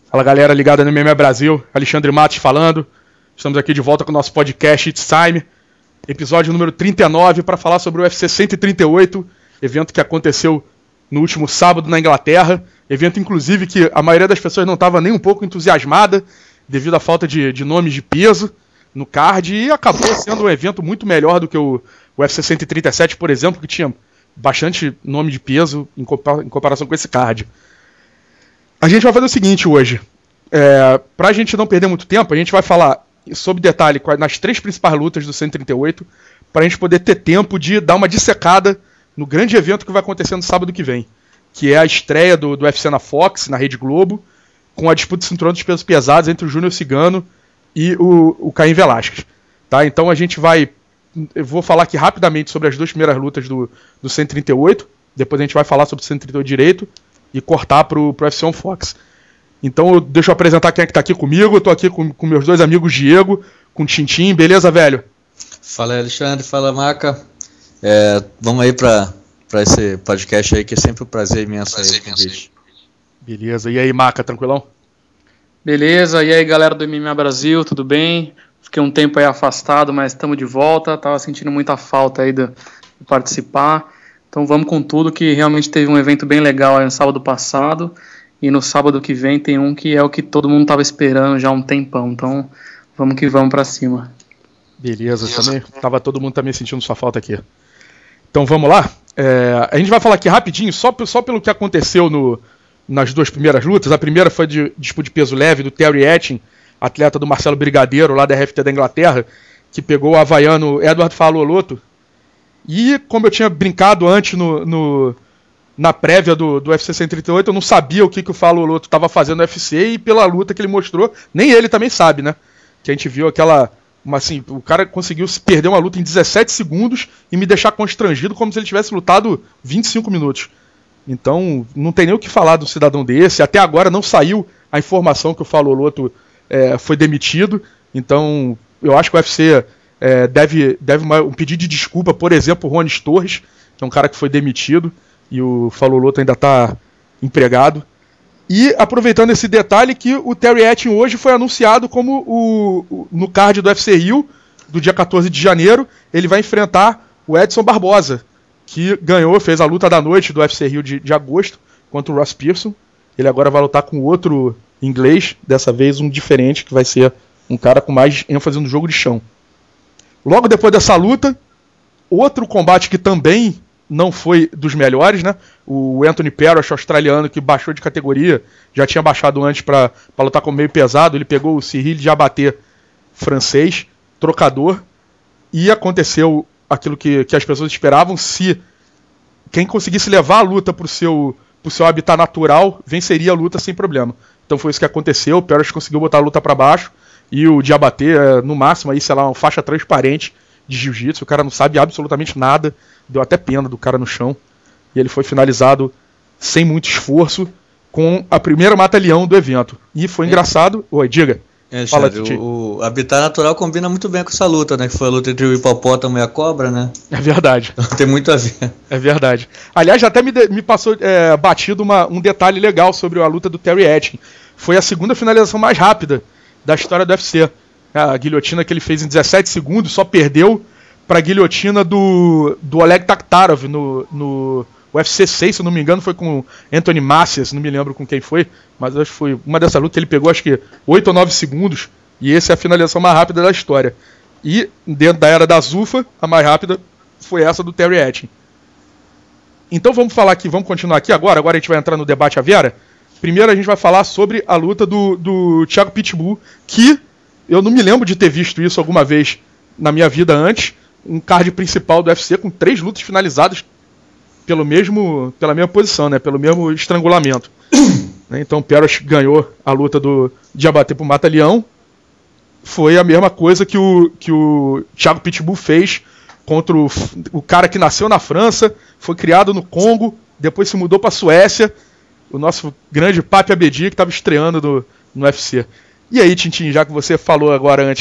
Fala galera ligada no MMA Brasil, Alexandre Matos falando. Estamos aqui de volta com o nosso podcast It's Time, episódio número 39, para falar sobre o UFC 138, evento que aconteceu no último sábado na Inglaterra. Evento inclusive que a maioria das pessoas não estava nem um pouco entusiasmada devido à falta de nomes de peso no card, e acabou sendo um evento muito melhor do que o UFC 137, por exemplo, que tinha bastante nome de peso em comparação com esse card. A gente vai fazer o seguinte hoje, pra gente não perder muito tempo, a gente vai falar sobre detalhe nas três principais lutas do 138, pra gente poder ter tempo de dar uma dissecada no grande evento que vai acontecer no sábado que vem, que é a estreia do UFC na Fox, na Rede Globo, com a disputa de cinturão dos pesos pesados entre o Júnior Cigano e o Caim Velasquez. Tá? Então eu vou falar aqui rapidamente sobre as duas primeiras lutas do 138, depois a gente vai falar sobre o 138 direito, e cortar pro UFC on Fox. Então deixa eu apresentar quem é que tá aqui comigo. Eu tô aqui com meus dois amigos Diego, com o Tintim, beleza, velho? Fala aí, Alexandre, fala Maca. Vamos aí pra esse podcast aí, que é sempre um prazer imenso aí. Beleza, e aí Maca, tranquilão? Beleza, e aí galera do MMA Brasil, tudo bem? Fiquei um tempo aí afastado, mas estamos de volta. Tava sentindo muita falta aí de participar. Então vamos com tudo, que realmente teve um evento bem legal aí no sábado passado, e no sábado que vem tem um que é o que todo mundo estava esperando já há um tempão, então vamos que vamos pra cima. Beleza. Também tava todo mundo também sentindo sua falta aqui. Então vamos lá, a gente vai falar aqui rapidinho, só pelo que aconteceu nas duas primeiras lutas. A primeira foi de disputa de peso leve do Terry Etting, atleta do Marcelo Brigadeiro, lá da RFT da Inglaterra, que pegou o havaiano Edward Faloloto. E como eu tinha brincado antes na prévia do UFC 138, eu não sabia o que o Faloloto estava fazendo no UFC, e pela luta que ele mostrou, nem ele também sabe, né? Que a gente viu o cara conseguiu perder uma luta em 17 segundos e me deixar constrangido como se ele tivesse lutado 25 minutos. Então, não tem nem o que falar do cidadão desse. Até agora não saiu a informação que o Faloloto foi demitido. Então, eu acho que o UFC deve um pedido de desculpa, por exemplo, o Ronis Torres, que é um cara que foi demitido, e o Faloloto ainda está empregado. E aproveitando esse detalhe, que o Terry Etting hoje foi anunciado como no card do UFC Rio, do dia 14 de janeiro, ele vai enfrentar o Edson Barbosa, que fez a luta da noite do UFC Rio de agosto, contra o Ross Pearson. Ele agora vai lutar com outro inglês, dessa vez um diferente, que vai ser um cara com mais ênfase no jogo de chão. Logo depois dessa luta, outro combate que também não foi dos melhores, né? O Anthony Perosh, australiano, que baixou de categoria, já tinha baixado antes para lutar com meio pesado. Ele pegou o Cyril Diabaté, francês, trocador, e aconteceu aquilo que as pessoas esperavam. Se quem conseguisse levar a luta pro seu habitat natural, venceria a luta sem problema. Então foi isso que aconteceu. O Perosh conseguiu botar a luta para baixo, e o Diabaté, no máximo, aí, sei lá, uma faixa transparente de jiu-jitsu. O cara não sabe absolutamente nada. Deu até pena do cara no chão. E ele foi finalizado sem muito esforço, com a primeira mata-leão do evento. E foi engraçado. Oi, diga. Fala, o habitat natural combina muito bem com essa luta, né? Que foi a luta entre o hipopótamo e a cobra, né? É verdade. Então, tem muito a ver. É verdade. Aliás, já até me passou batido um detalhe legal sobre a luta do Terry Etting. Foi a segunda finalização mais rápida da história do UFC. A guilhotina que ele fez em 17 segundos só perdeu para a guilhotina do Oleg Taktarov no UFC 6, se eu não me engano, foi com Anthony Macias, não me lembro com quem foi, mas acho que foi uma dessas lutas que ele pegou, acho que 8 ou 9 segundos, e essa é a finalização mais rápida da história. E dentro da era da Zuffa, a mais rápida foi essa do Terry Etting. Então vamos continuar aqui agora a gente vai entrar no debate à Vera. Primeiro a gente vai falar sobre a luta do Thiago Pitbull, que eu não me lembro de ter visto isso alguma vez na minha vida antes. Um card principal do UFC com 3 lutas finalizadas pela mesma posição, né? Pelo mesmo estrangulamento. Então o Perosh ganhou a luta do Diabaté pro Mata-Leão. Foi a mesma coisa que o Thiago Pitbull fez contra o cara que nasceu na França, foi criado no Congo, depois se mudou para a Suécia, o nosso grande Papi Abedi, que estava estreando no UFC. E aí, Tintin, já que você falou agora antes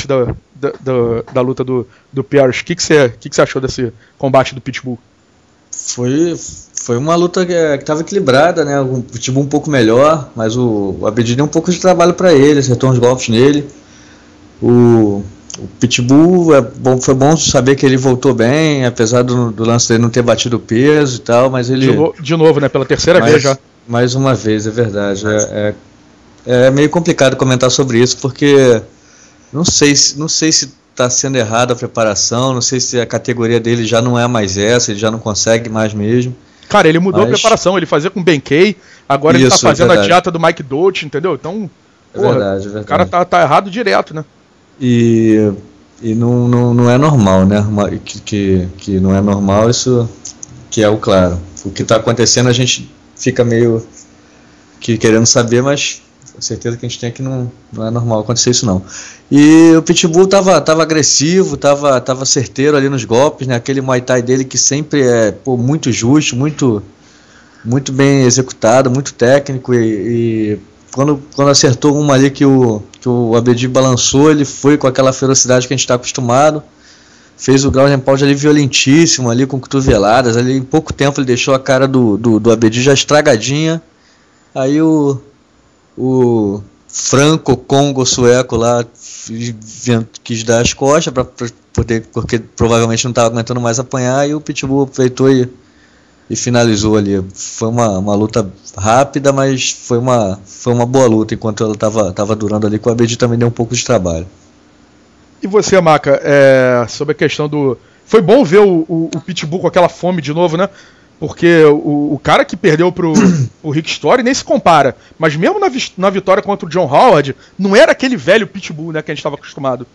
da luta do Perosh, o que você achou desse combate do Pitbull? Foi Foi uma luta que estava equilibrada, né? O Pitbull um pouco melhor, mas o Abedi deu um pouco de trabalho para ele, acertou uns golpes nele. O Pitbull, foi bom saber que ele voltou bem, apesar do lance dele não ter batido o peso e tal, mas ele... De novo, né? Pela terceira vez já. Mais uma vez, é verdade. É meio complicado comentar sobre isso, porque não sei se está sendo errada a preparação, não sei se a categoria dele já não é mais essa, ele já não consegue mais mesmo. Cara, ele mudou a preparação, ele fazia com o Ben Kay, agora ele tá fazendo a dieta do Mike Dolce, entendeu? Então, verdade. O cara tá errado direto, né? E não é normal, né? Que não é normal, isso que é o claro. O que está acontecendo a gente fica meio que querendo saber, mas com certeza que a gente tem que não é normal acontecer isso não. E o Pitbull tava agressivo, tava certeiro ali nos golpes, né? Aquele Muay Thai dele que sempre é muito justo, muito bem executado, muito técnico e quando acertou uma ali que o Abedi balançou, ele foi com aquela ferocidade que a gente está acostumado, fez o ground and pound ali violentíssimo, ali com cotoveladas, ali em pouco tempo ele deixou a cara do Abedi já estragadinha. Aí o franco-congo sueco lá quis dar as costas para poder, porque provavelmente não estava aguentando mais apanhar, e o Pitbull aproveitou e finalizou ali. Foi uma luta rápida, mas foi uma boa luta enquanto ela estava durando ali, que o Abedi também deu um pouco de trabalho. E você, Maca, sobre a questão do... Foi bom ver o Pitbull com aquela fome de novo, né? Porque o cara que perdeu pro Rick Story nem se compara. Mas mesmo na vitória contra o John Howard, não era aquele velho Pitbull, né, que a gente estava acostumado.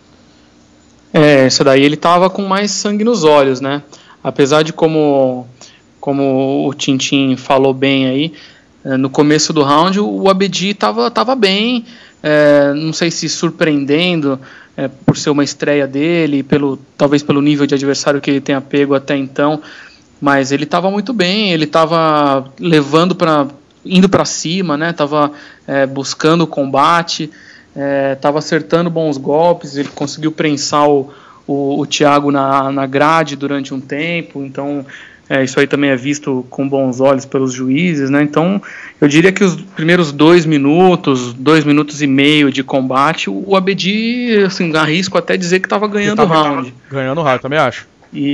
Isso daí ele tava com mais sangue nos olhos, né? Apesar de como o Tintin falou bem aí, no começo do round o Abedi tava bem, não sei se surpreendendo por ser uma estreia dele, talvez pelo nível de adversário que ele tenha pego até então, mas ele estava muito bem, ele estava indo para cima, né? Tava buscando o combate, estava acertando bons golpes, ele conseguiu prensar o Thiago na grade durante um tempo, então isso aí também é visto com bons olhos pelos juízes, né? Então eu diria que os primeiros 2 minutos e meio de combate, o Abedi, assim, arrisco até dizer que estava ganhando o round. Ganhando o round, também acho.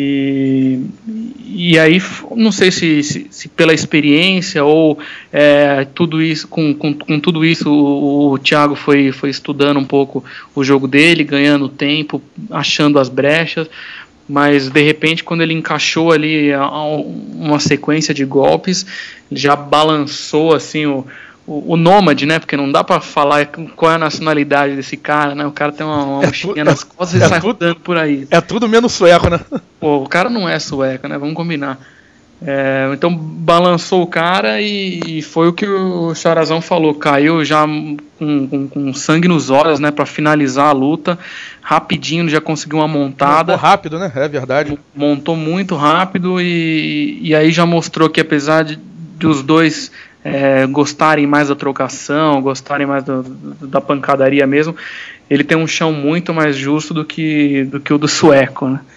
E aí não sei se pela experiência ou tudo isso, com tudo isso o Thiago foi estudando um pouco o jogo dele, ganhando tempo, achando as brechas, mas de repente quando ele encaixou ali uma sequência de golpes, ele já balançou assim o nômade, né? Porque não dá pra falar qual é a nacionalidade desse cara, né? O cara tem uma mochinha nas costas e sai rodando por aí. É tudo menos sueco, né? Pô, o cara não é sueco, né? Vamos combinar. Então balançou o cara e foi o que o Charazão falou. Caiu já com sangue nos olhos, né? Pra finalizar a luta. Rapidinho, já conseguiu uma montada. Montou rápido, né? É verdade. Montou muito rápido e aí já mostrou que apesar de os dois... gostarem mais da trocação, gostarem mais da pancadaria mesmo, ele tem um chão muito mais justo do que o do sueco, né?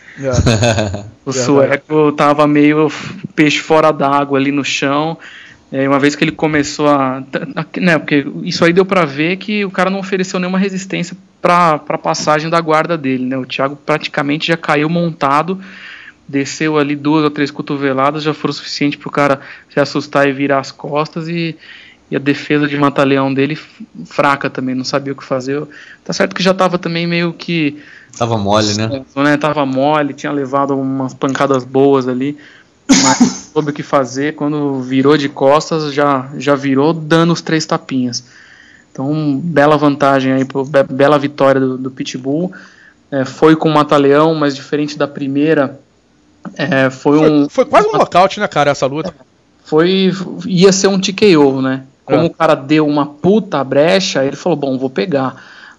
O sueco tava meio peixe fora d'água ali no chão, uma vez que ele começou né, porque isso aí deu pra ver que o cara não ofereceu nenhuma resistência pra passagem da guarda dele, né? O Thiago praticamente já caiu montado, desceu ali 2 ou 3 cotoveladas, já foram o suficiente para o cara se assustar e virar as costas, e a defesa de mata-leão dele fraca também, não sabia o que fazer. Tá certo que já estava também meio que... Tava mole, né? Tava mole, tinha levado umas pancadas boas ali, mas soube o que fazer, quando virou de costas, já virou dando os 3 tapinhas. Então, bela vantagem aí, bela vitória do Pitbull. Foi com o mata-leão, mas diferente da primeira... Foi quase um nocaute, né, cara, essa luta. Ia ser um TKO, né? Como o cara deu uma puta brecha, ele falou, bom, vou pegar.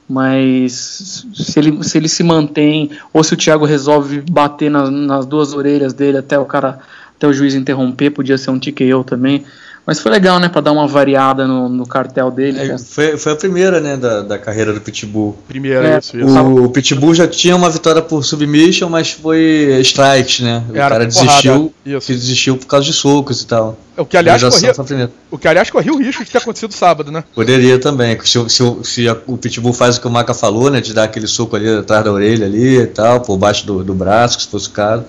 Mas se ele se mantém, ou se o Thiago resolve bater nas 2 orelhas dele até o juiz interromper, podia ser um TKO também. Mas foi legal, né, pra dar uma variada no cartel dele. Foi a primeira, né, da carreira do Pitbull. Primeira, isso. O Pitbull já tinha uma vitória por submission, mas foi strike, né? O cara desistiu por causa de socos e tal. O que, aliás, corria o risco de ter acontecido sábado, né? Poderia também. Se o Pitbull faz o que o Maca falou, né, de dar aquele soco ali atrás da orelha ali e tal, por baixo do braço, se fosse o caso.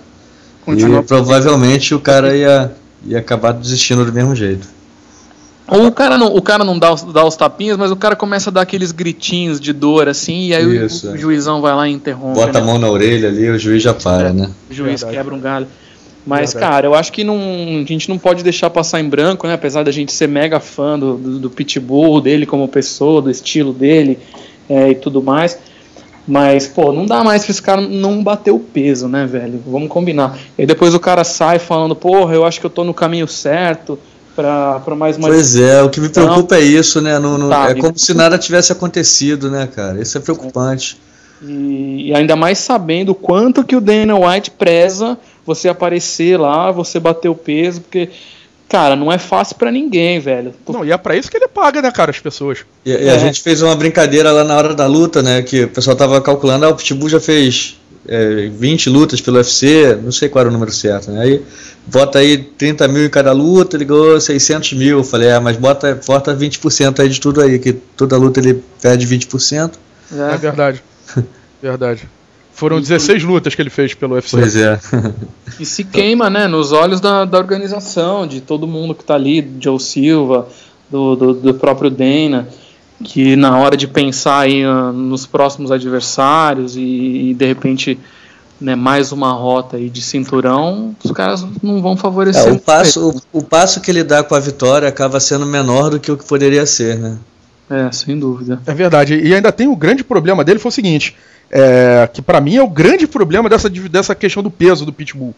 E provavelmente o cara ia acabar desistindo do mesmo jeito. Ou o cara não dá os tapinhas, mas o cara começa a dar aqueles gritinhos de dor, assim, e aí o juizão vai lá e interrompe. Bota a mão na orelha ali, o juiz já para, né? O juiz quebra um galho. Mas, cara, eu acho que a gente não pode deixar passar em branco, né? Apesar da gente ser mega fã do Pitbull, dele como pessoa, do estilo dele e tudo mais. Mas, pô, não dá mais pra esse cara não bater o peso, né, velho? Vamos combinar. E depois o cara sai falando, porra, eu acho que eu tô no caminho certo pra mais uma... Pois é, o que me preocupa é isso, né? É como se nada tivesse acontecido, né, cara? Isso é preocupante. E ainda mais sabendo o quanto que o Dana White preza você aparecer lá, você bater o peso, porque... Cara, não é fácil pra ninguém, velho. Não, e é pra isso que ele paga, né, cara, as pessoas. E a gente fez uma brincadeira lá na hora da luta, né, que o pessoal tava calculando, o Pitbull já fez 20 lutas pelo UFC, não sei qual era o número certo, né, aí bota aí 30 mil em cada luta, ele ganhou 600 mil, eu falei, mas bota 20% aí de tudo aí, que toda luta ele perde 20%. É verdade, verdade. Foram 16 lutas que ele fez pelo UFC. Pois é. E se queima, né, nos olhos da organização, de todo mundo que tá ali, Joe Silva, do próprio Dana, que na hora de pensar aí nos próximos adversários e de repente, né, mais uma rota aí de cinturão, os caras não vão favorecer. O passo que ele dá com a vitória acaba sendo menor do que o que poderia ser, né? Sem dúvida. É verdade. E ainda tem o grande problema dele, foi o seguinte... que pra mim é o grande problema dessa questão do peso do Pitbull.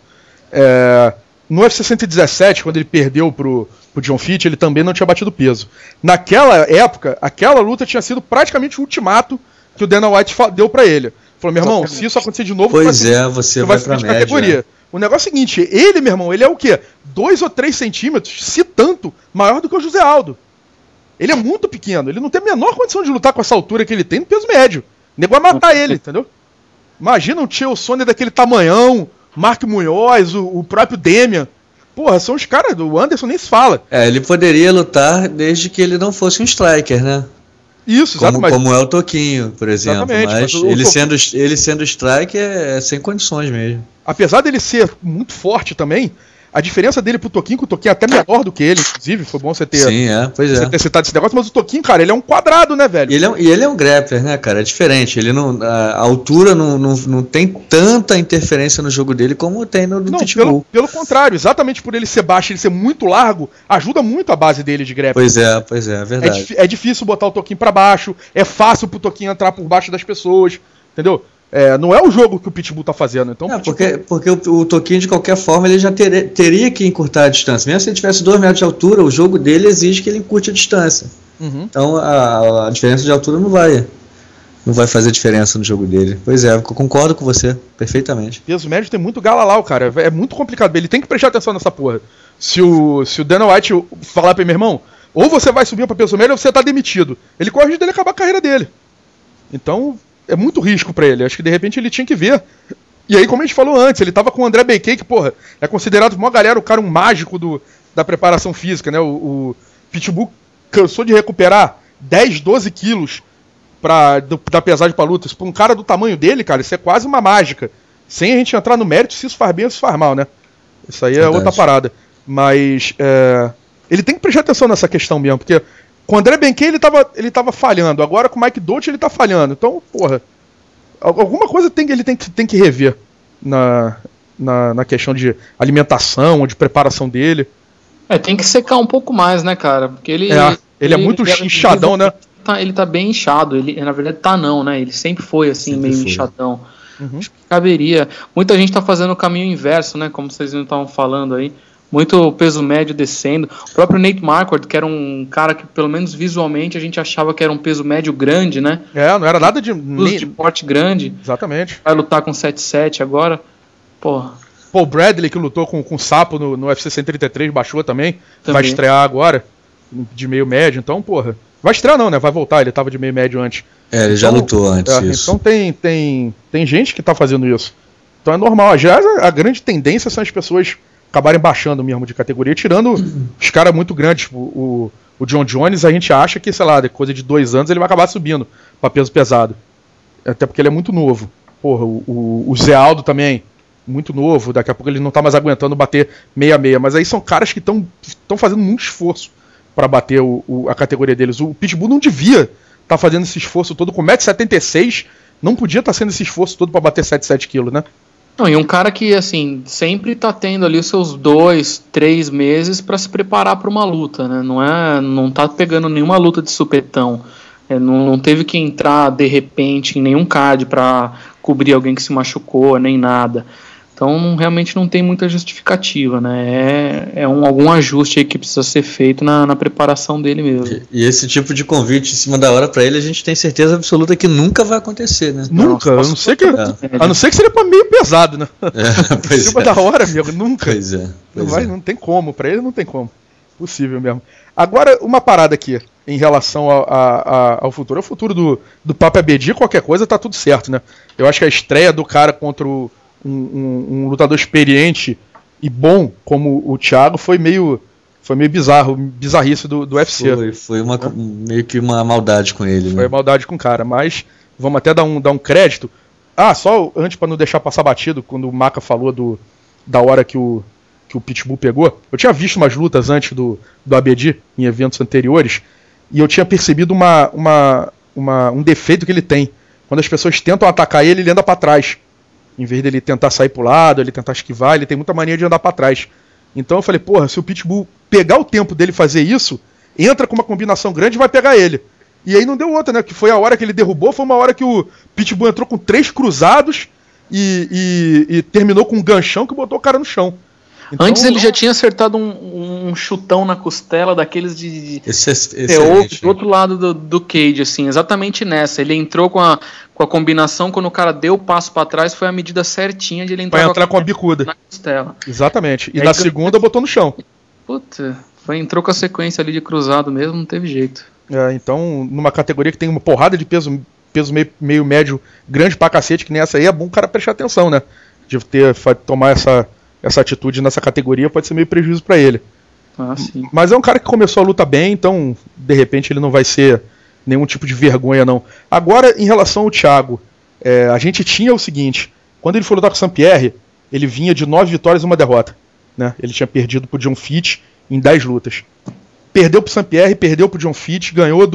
No UFC 117, quando ele perdeu pro John Fitch, ele também não tinha batido peso. Naquela época, aquela luta tinha sido praticamente o ultimato que o Dana White deu pra ele. Falou, meu irmão, se isso acontecer de novo, você vai pra média. Categoria. O negócio é o seguinte, ele, meu irmão, ele é o quê? 2 ou 3 centímetros, se tanto, maior do que o José Aldo. Ele é muito pequeno, ele não tem a menor condição de lutar com essa altura que ele tem no peso médio. O nego vai matar ele, entendeu? Imagina um Chael Sonnen daquele tamanhão, Mark Munhoz, o próprio Demian. Porra, são os caras, o Anderson nem se fala. Ele poderia lutar desde que ele não fosse um striker, né? Isso, exatamente. Como é o Toquinho, por exemplo. Exatamente. Mas ele sendo striker é sem condições mesmo. Apesar dele ser muito forte também, a diferença dele pro Toquinho, que o Toquinho é até menor do que ele, inclusive, foi bom você ter, você ter citado esse negócio, mas o Toquinho, cara, ele é um quadrado, né, velho? E ele é um grappler, né, cara, é diferente, a altura não tem tanta interferência no jogo dele como tem no Pitbull. Pelo contrário, exatamente por ele ser baixo, ele ser muito largo, ajuda muito a base dele de grappling. Pois é verdade. É difícil botar o Toquinho pra baixo, é fácil pro Toquinho entrar por baixo das pessoas, entendeu? Não é o jogo que o Pitbull tá fazendo. Então, porque o Toquinho, de qualquer forma, ele já teria que encurtar a distância. Mesmo se ele tivesse 2 metros de altura, o jogo dele exige que ele encurte a distância. Uhum. Então a diferença de altura não vai fazer diferença no jogo dele. Pois é, eu concordo com você perfeitamente. Peso médio tem muito galalau, cara. É muito complicado. Ele tem que prestar atenção nessa porra. Se o Dana White falar pra ele, meu irmão, ou você vai subir pra peso médio ou você tá demitido. Ele corre o risco dele acabar a carreira dele. Então... é muito risco pra ele, acho que de repente ele tinha que ver. E aí, como a gente falou antes, ele tava com o André Beyquet, que, porra, é considerado por uma galera o cara um mágico da preparação física, né? O Pitbull cansou de recuperar 10, 12 quilos da pesagem pra luta. Isso pra um cara do tamanho dele, cara, isso é quase uma mágica. Sem a gente entrar no mérito se isso faz bem ou se faz mal, né? Isso aí é outra parada. Mas ele tem que prestar atenção nessa questão mesmo, porque... com o André Beyquet ele tava falhando, agora com o Mike Dolce ele tá falhando. Então, porra, alguma coisa ele tem que rever na questão de alimentação ou de preparação dele. Tem que secar um pouco mais, né, cara? Porque ele é muito inchadão, né? Ele tá bem inchado, ele na verdade não, né? Ele sempre foi assim, meio inchadão. Uhum. Acho que caberia. Muita gente tá fazendo o caminho inverso, né? Como vocês não estavam falando aí. Muito peso médio descendo. O próprio Nate Marquardt, que era um cara que, pelo menos visualmente, a gente achava que era um peso médio grande, né? Não era nada de... de porte grande. Exatamente. Vai lutar com 7-7 agora. Porra. Paul Bradley, que lutou com o Sapo no UFC 133, baixou também. Vai estrear agora, de meio médio. Então, porra, vai estrear não, né? Vai voltar, ele tava de meio médio antes. Ele já lutou antes, isso. Então tem gente que tá fazando isso. Então é normal. Já a grande tendência são as pessoas acabarem baixando mesmo de categoria, tirando os caras muito grandes. Tipo, o John Jones, a gente acha que, sei lá, de coisa de 2 anos ele vai acabar subindo pra peso pesado. Até porque ele é muito novo. Porra, o Zé Aldo também, muito novo. Daqui a pouco ele não tá mais aguentando bater 66. Mas aí são caras que estão fazendo muito esforço pra bater a categoria deles. O Pitbull não devia estar fazendo esse esforço todo. Com 1,76m, não podia estar sendo esse esforço todo pra bater 7 quilos, né? Não, e um cara que, assim, sempre tá tendo ali os seus 2, 3 meses para se preparar para uma luta, né? Não tá pegando nenhuma luta de supetão. Não teve que entrar de repente em nenhum card para cobrir alguém que se machucou, nem nada. Então realmente não tem muita justificativa, né? Algum ajuste aí que precisa ser feito na preparação dele mesmo. E esse tipo de convite em cima da hora pra ele, a gente tem certeza absoluta que nunca vai acontecer, né? Nunca, a não ser que seria pra meio pesado, né? Pois em cima da hora, amigo, nunca. Pois é. Não tem como, pra ele não tem como. Possível mesmo. Agora, uma parada aqui em relação ao futuro. O futuro do Papo Abedi, qualquer coisa, tá tudo certo, né? Eu acho que a estreia do cara contra um lutador experiente e bom como o Thiago foi meio bizarrice do UFC. Foi meio que uma maldade com ele, né? Foi maldade com o cara, mas vamos até dar um crédito. Só antes para não deixar passar batido, quando o Maca falou da hora que o Pitbull pegou, eu tinha visto umas lutas antes do Abedi em eventos anteriores e eu tinha percebido um defeito que ele tem. Quando as pessoas tentam atacar ele anda para trás. Em vez dele tentar sair pro lado, ele tentar esquivar, ele tem muita mania de andar pra trás. Então eu falei, porra, se o Pitbull pegar o tempo dele fazer isso, entra com uma combinação grande e vai pegar ele. E aí não deu outra, né? Que foi a hora que ele derrubou, foi uma hora que o Pitbull entrou com 3 cruzados e terminou com um ganchão que botou o cara no chão. Então, antes ele já tinha acertado um chutão na costela daqueles de do outro lado do cage, assim, exatamente nessa. Ele entrou com a combinação, quando o cara deu o passo pra trás, foi a medida certinha de ele entrar com a bicuda na costela. Exatamente. E na segunda botou no chão. Puta, entrou com a sequência ali de cruzado mesmo, não teve jeito. Então, numa categoria que tem uma porrada de peso meio médio grande pra cacete, que nem essa aí, é bom o cara prestar atenção, né? De tomar essa atitude nessa categoria pode ser meio prejuízo pra ele. Sim. Mas é um cara que começou a luta bem, então de repente ele não vai ser nenhum tipo de vergonha não. Agora, em relação ao Thiago, a gente tinha o seguinte, quando ele foi lutar com o Saint-Pierre, ele vinha de 9 vitórias e 1 derrota, né? Ele tinha perdido pro John Fitch em 10 lutas. Perdeu pro Saint-Pierre, perdeu pro John Fitch, ganhou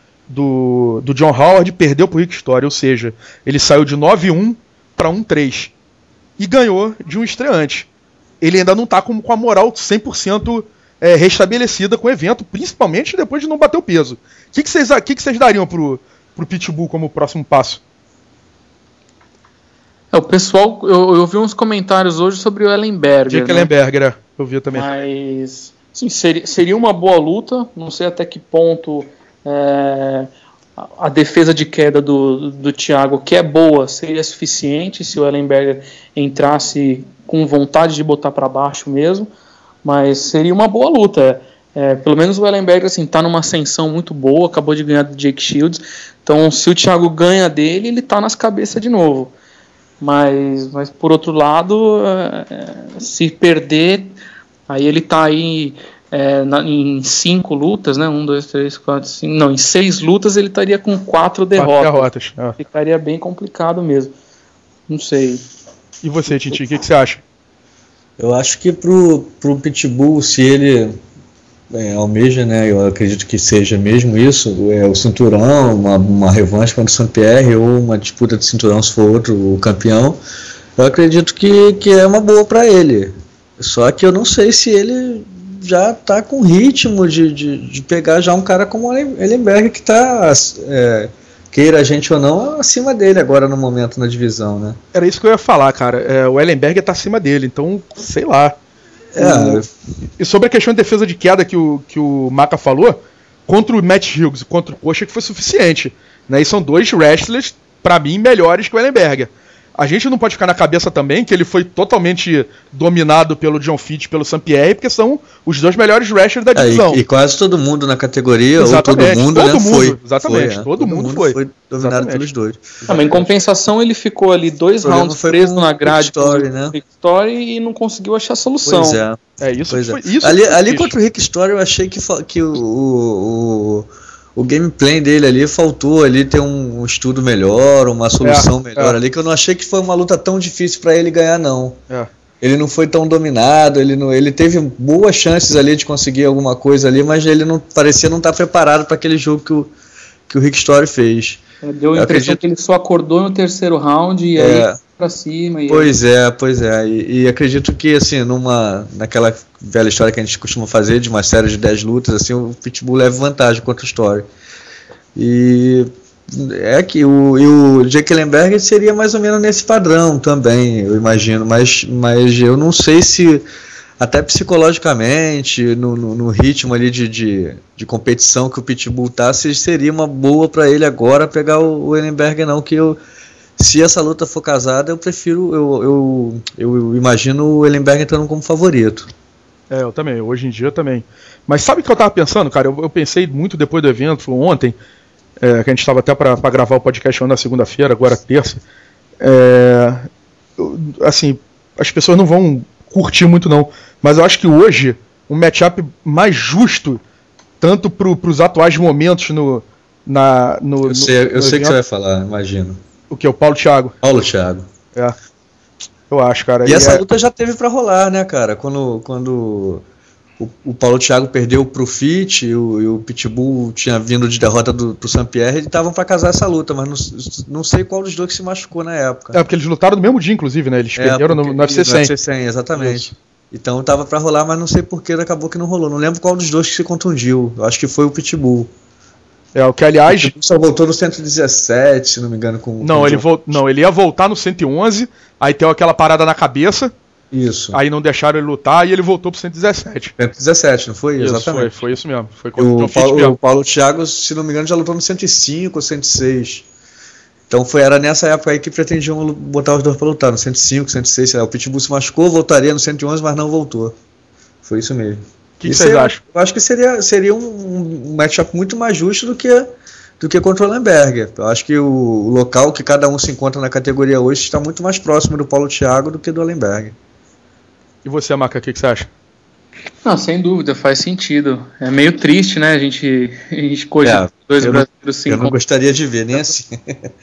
do John Howard, perdeu pro Rick Story, ou seja, ele saiu de 9-1 para 1-3 e ganhou de um estreante. Ele ainda não está com a moral 100% restabelecida com o evento, principalmente depois de não bater o peso. O que vocês dariam pro Pitbull como próximo passo? O pessoal, eu vi uns comentários hoje sobre o Ellenberger. Jake Ellenberger, eu vi também. Mas sim, seria uma boa luta, não sei até que ponto a defesa de queda do Thiago, que é boa, seria suficiente se o Ellenberger entrasse com vontade de botar para baixo mesmo, mas seria uma boa luta. Pelo menos o Ellenberger assim, tá numa ascensão muito boa, acabou de ganhar do Jake Shields, então se o Thiago ganha dele, ele tá nas cabeças de novo. Mas por outro lado, se perder, aí ele tá aí em 5 lutas, né? 1, 2, 3, 4, 5. Não, em 6 lutas ele estaria com 4 derrotas. Ficaria bem complicado mesmo. Não sei. E você, Tintin, o que você acha? Eu acho que pro Pitbull, se ele almeja, né? Eu acredito que seja mesmo isso, o cinturão, uma revanche contra o Saint-Pierre ou uma disputa de cinturão se for outro o campeão, eu acredito que é uma boa para ele. Só que eu não sei se ele já tá com ritmo de pegar já um cara como o Ellenberger, que tá, queira a gente ou não, acima dele agora no momento na divisão, né? Era isso que eu ia falar, cara. O Ellenberger tá acima dele, então, sei lá. E sobre a questão de defesa de queda que o Maca falou, contra o Matt Hughes e contra o Coxa, que foi suficiente, né? E são 2 wrestlers, pra mim, melhores que o Ellenberger. a gente não pode ficar na cabeça também que ele foi totalmente dominado pelo John Fitch e pelo St-Pierre, porque são os 2 melhores wrestlers da divisão. E quase todo mundo na categoria, exatamente, ou todo mundo, foi. Exatamente, todo mundo foi dominado pelos 2. Mas em compensação, ele ficou ali 2 rounds preso na grade do Rick Story e não conseguiu achar solução. Pois é. Isso. Ali contra o Rick Story eu achei que o gameplay dele ali faltou ali ter um estudo melhor, uma solução melhor ali, que eu não achei que foi uma luta tão difícil para ele ganhar, não. Ele não foi tão dominado, ele teve boas chances ali de conseguir alguma coisa ali, mas ele não parecia não estar preparado para aquele jogo que o Rick Story fez. Deu a impressão que ele só acordou no 3º round e aí pra cima. Pois é. E acredito que, assim, naquela velha história que a gente costuma fazer, de uma série de 10 lutas, assim, o Pitbull leva vantagem contra o Story. E é que o Jake Ellenberger seria mais ou menos nesse padrão também, eu imagino, mas eu não sei se, até psicologicamente, no ritmo ali de competição que o Pitbull tá, se seria uma boa para ele agora pegar o Ellenberger, não, que se essa luta for casada, eu prefiro, eu imagino o Ellenberger entrando como favorito. Eu também, hoje em dia também. Mas sabe o que eu tava pensando, cara? Eu pensei muito depois do evento, ontem, que a gente estava até para gravar o podcast na segunda-feira, agora terça. Assim, as pessoas não vão curtir muito não, mas eu acho que hoje um matchup mais justo, tanto para os atuais momentos no Eu sei o que você vai falar, imagino. O que? O Paulo Thiago. Paulo Thiago. Eu acho, cara. E essa luta já teve pra rolar, né, cara? Quando o Paulo Thiago perdeu pro Fitch e o Pitbull tinha vindo de derrota pro St-Pierre, eles estavam pra casar essa luta, mas não sei qual dos dois que se machucou na época. Porque eles lutaram no mesmo dia, inclusive, né? Eles perderam no UFC 100. No UFC 100, exatamente. Isso. Então tava pra rolar, mas não sei por que acabou que não rolou. Não lembro qual dos dois que se contundiu. Eu acho que foi o Pitbull. O que, aliás... Ele só voltou no 117, se não me engano. Ele ia voltar no 111, aí deu aquela parada na cabeça. Isso. Aí não deixaram ele lutar e ele voltou pro 117. 117, não foi? Isso, exatamente. Foi isso mesmo. Foi o Paulo Thiago, se não me engano, já lutou no 105 ou 106. Então era nessa época aí que pretendiam botar os dois pra lutar, no 105, 106. O Pitbull se machucou, voltaria no 111, mas não voltou. Foi isso mesmo. O que vocês acham? Eu acho que seria um matchup muito mais justo do que contra o Ellenberger. Eu acho que o local que cada um se encontra na categoria hoje está muito mais próximo do Paulo Thiago do que do Ellenberger. E você, Maca, o que você acha? Não, sem dúvida, faz sentido. É meio triste, né? A gente cogita dois brasileiros se Eu não gostaria de ver, nem assim.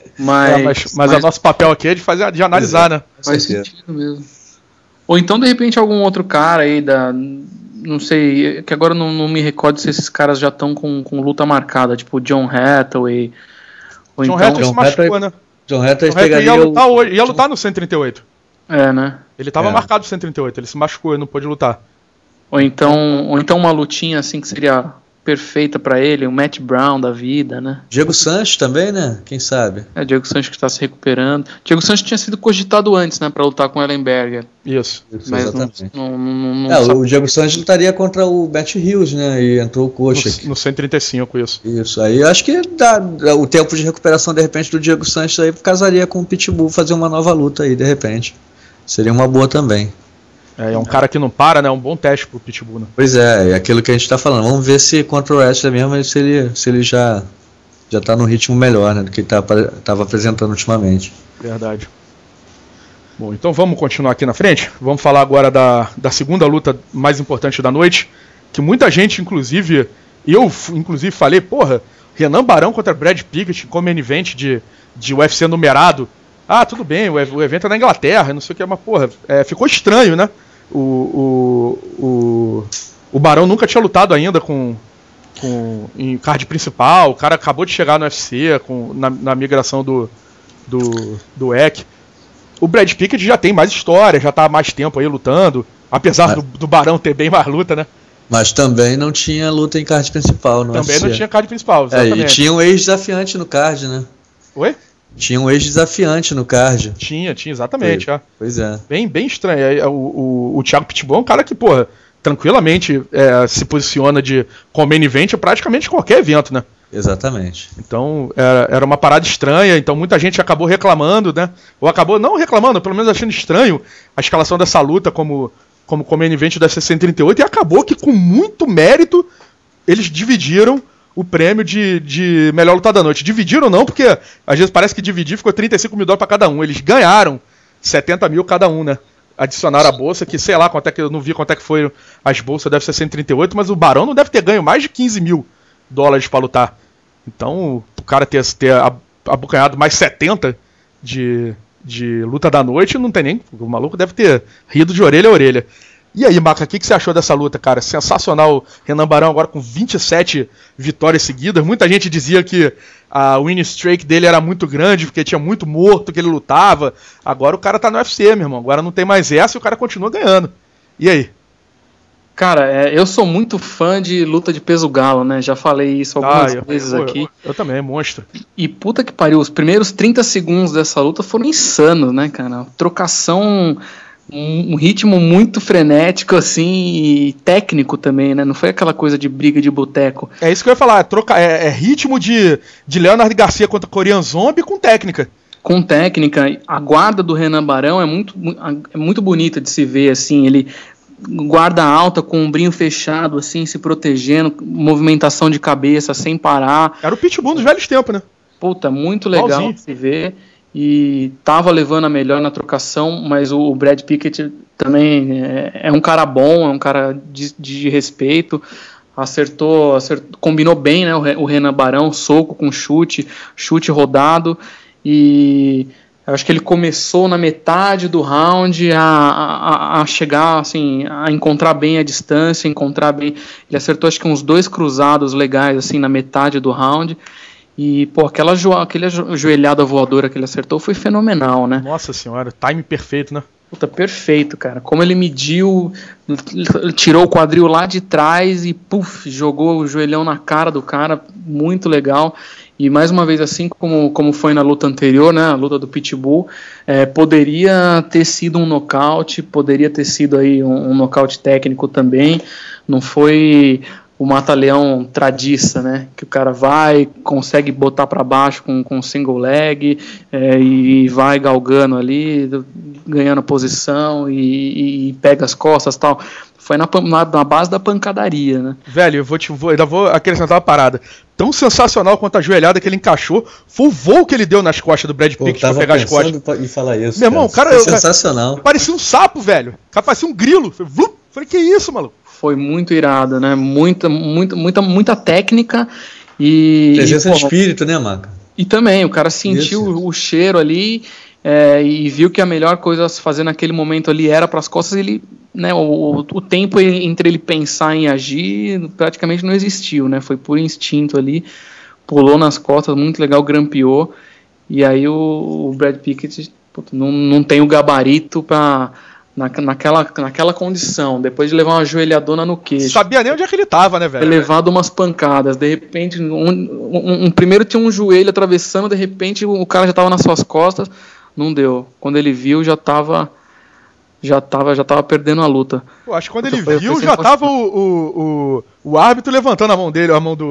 Mas o nosso papel aqui é de analisar, né? Faz sentido mesmo. Ou então, de repente, algum outro cara aí não sei, que agora não me recordo se esses caras já estão com luta marcada, tipo John Hathaway. Ou John Hathaway se machucou, né? John Hathaway ia lutar no 138. Né? Ele tava marcado no 138, ele se machucou, ele não pôde lutar. Ou então uma lutinha assim que seria perfeita pra ele, o Matt Brown da vida, né? Diego Sanches também, né? Quem sabe? Diego Sanches que tá se recuperando. Diego Sanches tinha sido cogitado antes, né? Pra lutar com o Ellenberger. Isso mas exatamente. Não o Diego Sanches lutaria contra o Matt Hughes, né? E entrou o coxa aqui. No 135, isso. Isso, aí acho que o tempo de recuperação, de repente, do Diego Sanches aí casaria com o Pitbull, fazer uma nova luta aí, de repente. Seria uma boa também. É um cara que não para, né? É um bom teste pro Pitbull, né? Pois é aquilo que a gente tá falando. Vamos ver se contra o wrestler mesmo, se ele já tá no ritmo melhor, né? Do que tava apresentando ultimamente. Verdade. Bom, então vamos continuar aqui na frente. Vamos falar agora da segunda luta mais importante da noite. Que muita gente, inclusive, eu inclusive falei, Renan Barão contra Brad Pickett como main event de UFC numerado. Tudo bem, o evento é na Inglaterra, não sei o que, mas ficou estranho, né? O Barão nunca tinha lutado ainda em card principal, o cara acabou de chegar no UFC na migração do EC. O Brad Pickett já tem mais história, já tá há mais tempo aí lutando, apesar do Barão ter bem mais luta, né? Mas também não tinha luta em card principal no UFC. Também não tinha card principal, exatamente. E tinha um ex-desafiante no card, né? Oi? Tinha um ex-desafiante no card. Tinha, exatamente. Pois é. Bem estranho. O Thiago Pitbull é um cara que, tranquilamente se posiciona como main event praticamente qualquer evento, né? Exatamente. Então, era uma parada estranha, então muita gente acabou reclamando, né? Ou acabou não reclamando, pelo menos achando estranho a escalação dessa luta como main event da UFC 138, e acabou que com muito mérito eles dividiram o prêmio de melhor luta da noite. Dividiram não, porque às vezes parece que dividir ficou $35 mil para cada um. Eles ganharam 70 mil cada um, né? Adicionaram a bolsa, que sei lá quanto é que eu não vi quanto é que foi as bolsas, deve ser 138, mas o Barão não deve ter ganho mais de $15 mil para lutar. Então, o cara ter abocanhado mais 70 de luta da noite, não tem nem... O maluco deve ter rido de orelha a orelha. E aí, Maca, o que você achou dessa luta, cara? Sensacional. Renan Barão agora com 27 vitórias seguidas. Muita gente dizia que a winning streak dele era muito grande, porque tinha muito morto que ele lutava. Agora o cara tá no UFC, meu irmão. Agora não tem mais essa e o cara continua ganhando. E aí? Cara, eu sou muito fã de luta de peso galo, né? Já falei isso algumas vezes aqui. Eu também, monstro. E puta que pariu, os primeiros 30 segundos dessa luta foram insanos, né, cara? Trocação... Um ritmo muito frenético, assim, e técnico também, né? Não foi aquela coisa de briga de boteco. É isso que eu ia falar, é ritmo de Leonard Garcia contra Korean Zombie com técnica. Com técnica. A guarda do Renan Barão é muito bonita de se ver, assim, ele guarda alta com o ombrinho fechado, assim, se protegendo, movimentação de cabeça sem parar. Era o Pitbull dos velhos tempos, né? Puta, muito legal de se ver. E tava levando a melhor na trocação, mas o Brad Pickett também é um cara bom, é um cara de respeito, acertou, combinou bem, né, o Renan Barão, soco com chute rodado, e eu acho que ele começou na metade do round a chegar, assim, a encontrar bem a distância, ele acertou acho que uns 2 cruzados legais, assim, na metade do round. E, pô, aquela joelhada voadora que ele acertou foi fenomenal, né? Nossa senhora, time perfeito, né? Puta, perfeito, cara. Como ele mediu, tirou o quadril lá de trás e, puf, jogou o joelhão na cara do cara, muito legal. E, mais uma vez, assim como foi na luta anterior, né, a luta do Pitbull, poderia ter sido um nocaute, poderia ter sido aí um nocaute técnico também. Não foi... o mata-leão tradiça, né, que o cara vai, consegue botar para baixo com single leg e vai galgando ali, ganhando posição e pega as costas e tal. Foi na base da pancadaria, né. Velho, ainda vou acrescentar uma parada. Tão sensacional quanto a joelhada que ele encaixou foi o voo que ele deu nas costas do Brad Pickett pra pegar as costas. E falar isso, meu irmão, cara, sensacional. Parecia um sapo, velho. O cara parecia um grilo. Falei, que isso, maluco? Foi muito irado, né? Muita técnica e... presença de espírito, né, Maca? E também, o cara sentiu o cheiro ali e viu que a melhor coisa a se fazer naquele momento ali era para as costas. Ele, né, o tempo entre ele pensar em agir praticamente não existiu, né? Foi por instinto ali, pulou nas costas, muito legal, grampeou. E aí o Brad Pickett não tem o gabarito para... Naquela condição, depois de levar uma joelhadona no queixo. Sabia nem onde é que ele tava, né, velho? Foi levado umas pancadas, de repente, primeiro tinha um joelho atravessando, de repente o cara já tava nas suas costas, não deu. Quando ele viu, já tava perdendo a luta. Eu acho que quando ele viu, já tava o árbitro levantando a mão dele, a mão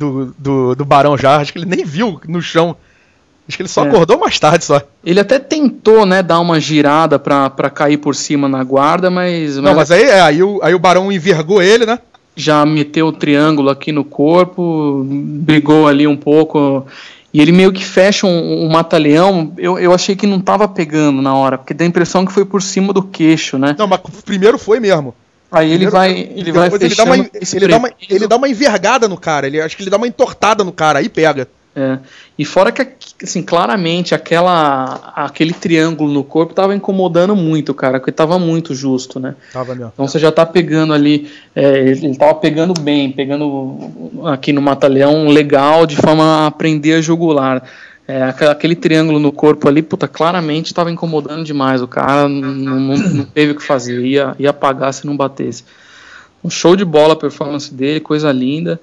do Barão já, acho que ele nem viu no chão. Acho que ele só acordou mais tarde só. Ele até tentou, né, dar uma girada pra cair por cima na guarda, mas... Não, mas aí o Barão envergou ele, né? Já meteu o triângulo aqui no corpo, brigou ali um pouco, e ele meio que fecha um mata-leão. Eu achei que não tava pegando na hora, porque dá a impressão que foi por cima do queixo, né? Não, mas primeiro foi mesmo. Aí ele vai fechando... Ele dá uma envergada no cara, acho que ele dá uma entortada no cara, aí pega. E fora que, assim, claramente aquele triângulo no corpo tava incomodando muito, cara, porque tava muito justo, né? Tava mesmo. Então você já tá pegando ali, ele tava pegando bem, pegando aqui no mata-leão legal, de forma a prender a jugular. Aquele triângulo no corpo ali, puta, claramente tava incomodando demais, o cara não teve o que fazer, ia apagar se não batesse. Um show de bola a performance dele, coisa linda.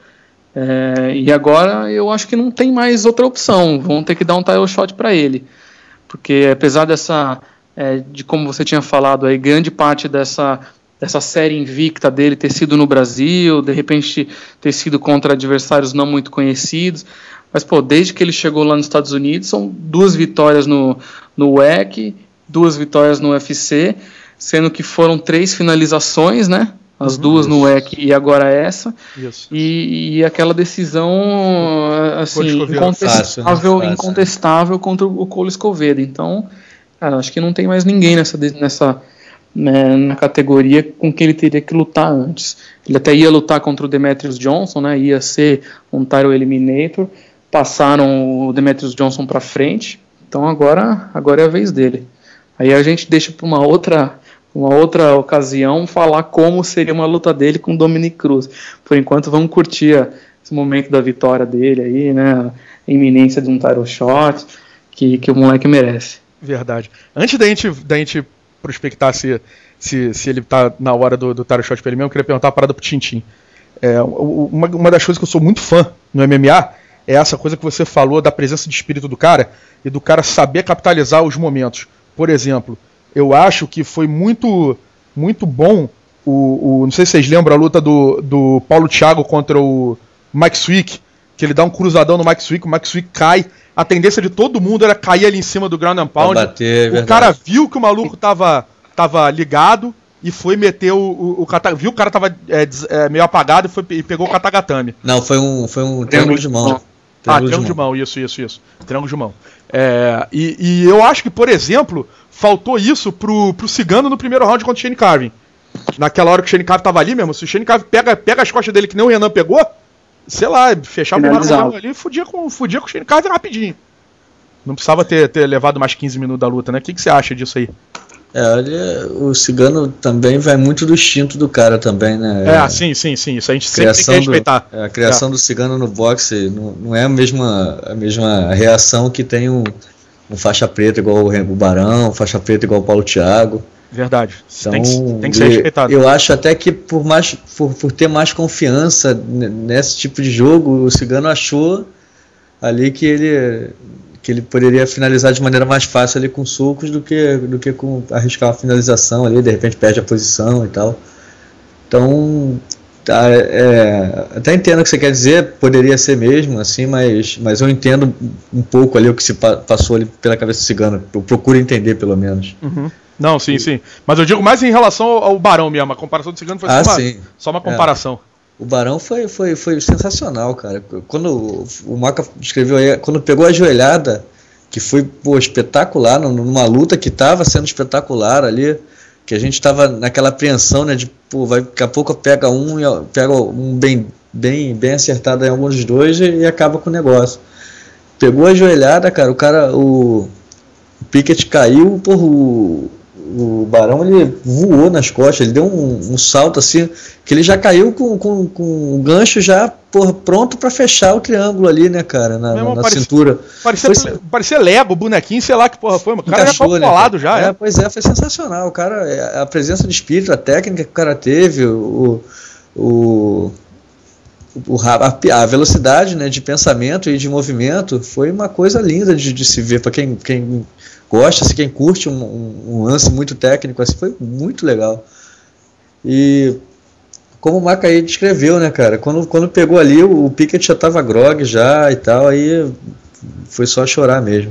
E agora eu acho que não tem mais outra opção, vão ter que dar um title shot para ele, porque apesar de como você tinha falado aí, grande parte dessa dessa série invicta dele ter sido no Brasil, de repente ter sido contra adversários não muito conhecidos. Mas, pô, desde que ele chegou lá nos Estados Unidos, são 2 vitórias no WEC, 2 vitórias no UFC, sendo que foram 3 finalizações, né? As 2 no WEC e agora essa. Isso. E aquela decisão assim, incontestável contra o Cole Escovedo. Então, cara, acho que não tem mais ninguém na categoria com quem ele teria que lutar antes. Ele até ia lutar contra o Demetrius Johnson, né? Ia ser um title eliminator. Passaram o Demetrius Johnson para frente. Então agora é a vez dele. Aí a gente deixa para uma outra ocasião falar como seria uma luta dele com o Dominick Cruz. Por enquanto vamos curtir esse momento da vitória dele aí, né? A iminência de um title shot que o moleque merece. Verdade. Antes da gente prospectar se ele tá na hora do title shot pra ele mesmo, eu queria perguntar uma parada pro Tintin. Uma das coisas que eu sou muito fã no MMA é essa coisa que você falou da presença de espírito do cara e do cara saber capitalizar os momentos. Por exemplo, eu acho que foi muito, muito bom não sei se vocês lembram a luta do Paulo Thiago contra o Mike Swick, que ele dá um cruzadão no Mike Swick, o Mike Swick cai. A tendência de todo mundo era cair ali em cima do ground and pound. Bater, cara viu que o maluco tava ligado e foi meter o Katagatame. Viu que o cara tava meio apagado e pegou o Katagatame. Não, foi um triângulo de mão. Triângulo de mão, isso. Triângulo de mão. E eu acho que, por exemplo, faltou isso pro Cigano no primeiro round contra o Shane Carvin. Naquela hora que o Shane Carvin tava ali mesmo, se o Shane Carvin pega as costas dele que nem o Renan pegou, sei lá, fechava o mano ali e fudia com o Shane Carvin rapidinho. Não precisava ter levado mais 15 minutos da luta, né? O que você acha disso aí? O Cigano também vai muito do instinto do cara também, né? Sim. Isso a gente sempre tem que respeitar. A criação do Cigano no boxe não é a mesma reação que tem um faixa preta igual o Barão, faixa preta igual o Paulo Thiago. Verdade. Então, tem que ser respeitado. Eu acho até que por ter mais confiança nesse tipo de jogo, o Cigano achou ali que ele poderia finalizar de maneira mais fácil ali com socos do que com arriscar uma finalização ali, de repente perde a posição e tal. Então, até entendo o que você quer dizer, poderia ser mesmo, assim, mas eu entendo um pouco ali o que se passou ali pela cabeça do Cigano. Eu procuro entender, pelo menos. Uhum. Não, sim. Mas eu digo mais em relação ao Barão mesmo. A comparação do Cigano foi só uma comparação. O Barão foi sensacional, cara. Quando o Maca descreveu aí, quando pegou a joelhada, que foi espetacular, numa luta que estava sendo espetacular ali, que a gente estava naquela apreensão, né, de daqui a pouco pega um bem acertado em alguns dos dois e acaba com o negócio. Pegou a joelhada, cara, o Pickett caiu, o Barão ele voou nas costas, ele deu um salto assim, que ele já caiu com o gancho já pronto pra fechar o triângulo ali, né, cara, na cintura. Parecia Lego, bonequinho, sei lá que porra foi, o cara já foi colado, né, já. Pois foi sensacional, o cara, a presença de espírito, a técnica que o cara teve, a velocidade, né, de pensamento e de movimento foi uma coisa linda de se ver, para quem gosta, quem curte um lance muito técnico, assim, foi muito legal. E como o Maca aí descreveu, né, cara, quando pegou ali, o Pickett já tava grog já e tal, aí foi só chorar mesmo.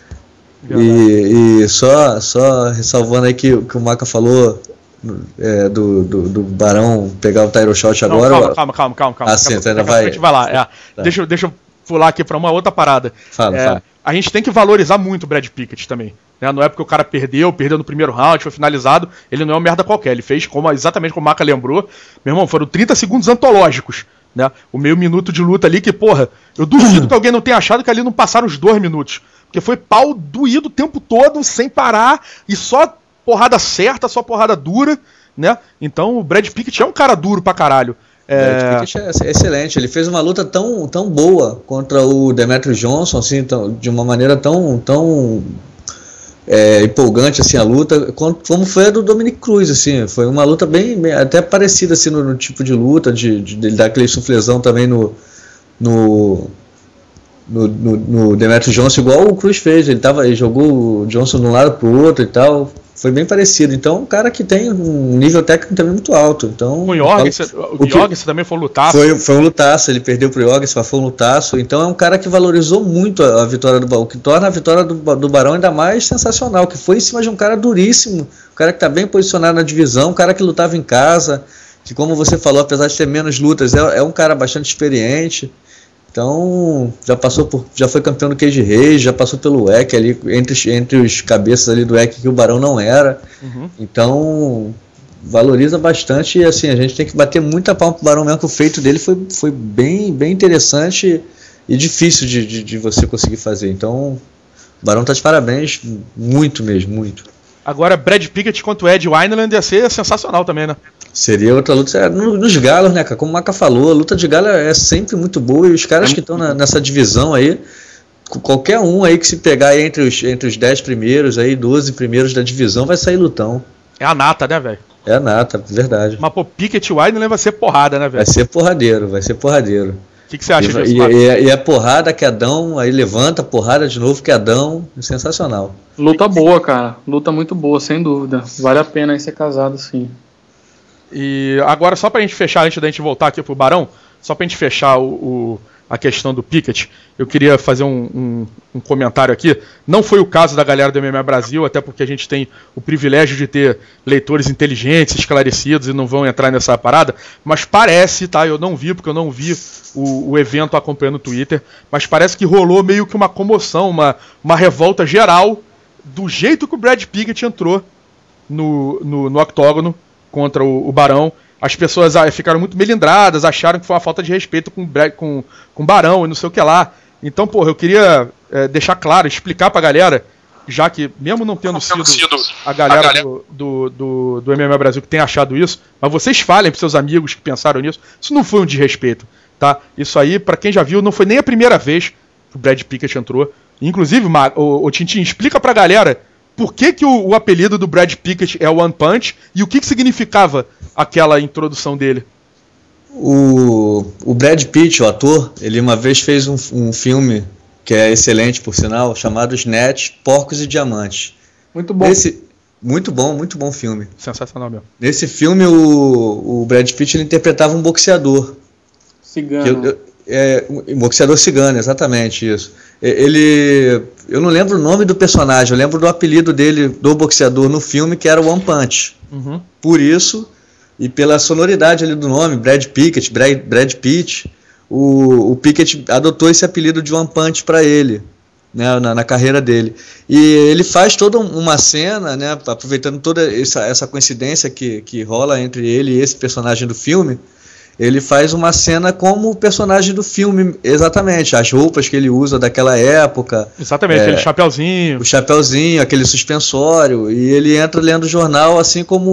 E só ressalvando aí que o Maca falou do Barão pegar o title shot agora. Calma. Assim, ainda vai lá. Tá. Deixa eu pular aqui para uma outra parada. Fala. A gente tem que valorizar muito o Brad Pickett também. Né? Não é porque o cara perdeu no primeiro round, foi finalizado, ele não é um merda qualquer. Ele fez exatamente como o Maca lembrou. Meu irmão, foram 30 segundos antológicos. Né? O meio minuto de luta ali que, eu duvido que alguém não tenha achado que ali não passaram os 2 minutos. Porque foi pau doído o tempo todo, sem parar, e só porrada certa, só porrada dura, né? Então o Brad Pickett é um cara duro pra caralho. Brad Pickett é excelente, ele fez uma luta tão boa contra o Demetrius Johnson, assim, de uma maneira tão empolgante assim, a luta, como foi a do Dominick Cruz, assim, foi uma luta bem até parecida assim, no tipo de luta, de dar aquele suflezão também no Demetrius Johnson, igual o Cruz fez, ele jogou o Johnson de um lado pro outro e tal, Foi bem parecido. Então, um cara que tem um nível técnico também muito alto. Então, o Jorgensen também foi um lutaço. Foi um lutaço, ele perdeu pro Jorgensen, mas foi um lutaço. Então, é um cara que valorizou muito a vitória do Barão, o que torna a vitória do Barão ainda mais sensacional, que foi em cima de um cara duríssimo, um cara que está bem posicionado na divisão, um cara que lutava em casa, que, como você falou, apesar de ter menos lutas, é um cara bastante experiente. Então, já foi campeão do Cage Rage, já passou pelo WEC ali, entre os cabeças ali do WEC que o Barão não era. Uhum. Então, valoriza bastante e assim, a gente tem que bater muita palma pro Barão mesmo, que o feito dele foi bem, bem interessante e difícil de você conseguir fazer. Então, o Barão tá de parabéns, muito mesmo, muito. Agora, Brad Pickett contra o Ed Wineland ia ser sensacional também, né? Seria outra luta. Nos galos, né, cara? Como o Maca falou, a luta de galo é sempre muito boa. E os caras que estão nessa divisão aí, qualquer um aí que se pegar aí entre os 10 primeiros, aí, 12 primeiros da divisão, vai sair lutão. É a nata, né, velho? É a nata, verdade. Mas, pô, Pickett e Wineland vai ser porrada, né, velho? Vai ser porradeiro. O que você acha disso, e é porrada, quedão, aí levanta, porrada de novo, quedão. Sensacional. Luta boa, cara. Luta muito boa, sem dúvida. Vale a pena aí ser casado, sim. E agora, só pra gente fechar, antes da gente voltar aqui pro Barão, só pra gente fechar a questão do Pickett, eu queria fazer um comentário aqui. Não foi o caso da galera do MMA Brasil, até porque a gente tem o privilégio de ter leitores inteligentes, esclarecidos e não vão entrar nessa parada, mas parece, tá? Eu não vi, porque eu não vi o evento acompanhando no Twitter, mas parece que rolou meio que uma comoção, uma revolta geral do jeito que o Brad Pickett entrou no octógono contra o Barão. As pessoas ficaram muito melindradas, acharam que foi uma falta de respeito com o Barão e não sei o que lá. Então, porra, eu queria deixar claro, explicar pra galera, já que, mesmo não tendo sido a galera do MMA Brasil que tem achado isso, mas vocês falem pros seus amigos que pensaram nisso, isso não foi um desrespeito, tá? Isso aí, pra quem já viu, não foi nem a primeira vez que o Brad Pickett entrou. Inclusive, o Tintin, explica pra galera por que o apelido do Brad Pickett é One Punch e o que significava aquela introdução dele. O Brad Pitt, o ator, ele uma vez fez um filme que é excelente, por sinal, chamado Snatch, Porcos e Diamantes. Muito bom. Muito bom filme. Sensacional mesmo. Nesse filme, o Brad Pitt ele interpretava um boxeador. Cigano. Boxeador cigano, exatamente isso. Eu não lembro o nome do personagem, eu lembro do apelido dele, do boxeador no filme, que era One Punch. Uhum. Por isso, e pela sonoridade ali do nome, Brad Pickett, Brad Pitt, o Pickett adotou esse apelido de One Punch para ele, né, na carreira dele. E ele faz toda uma cena, né, aproveitando toda essa coincidência que rola entre ele e esse personagem do filme. Ele faz uma cena como o personagem do filme, exatamente, as roupas que ele usa daquela época. Exatamente, aquele chapeuzinho. O chapeuzinho, aquele suspensório, e ele entra lendo o jornal, assim como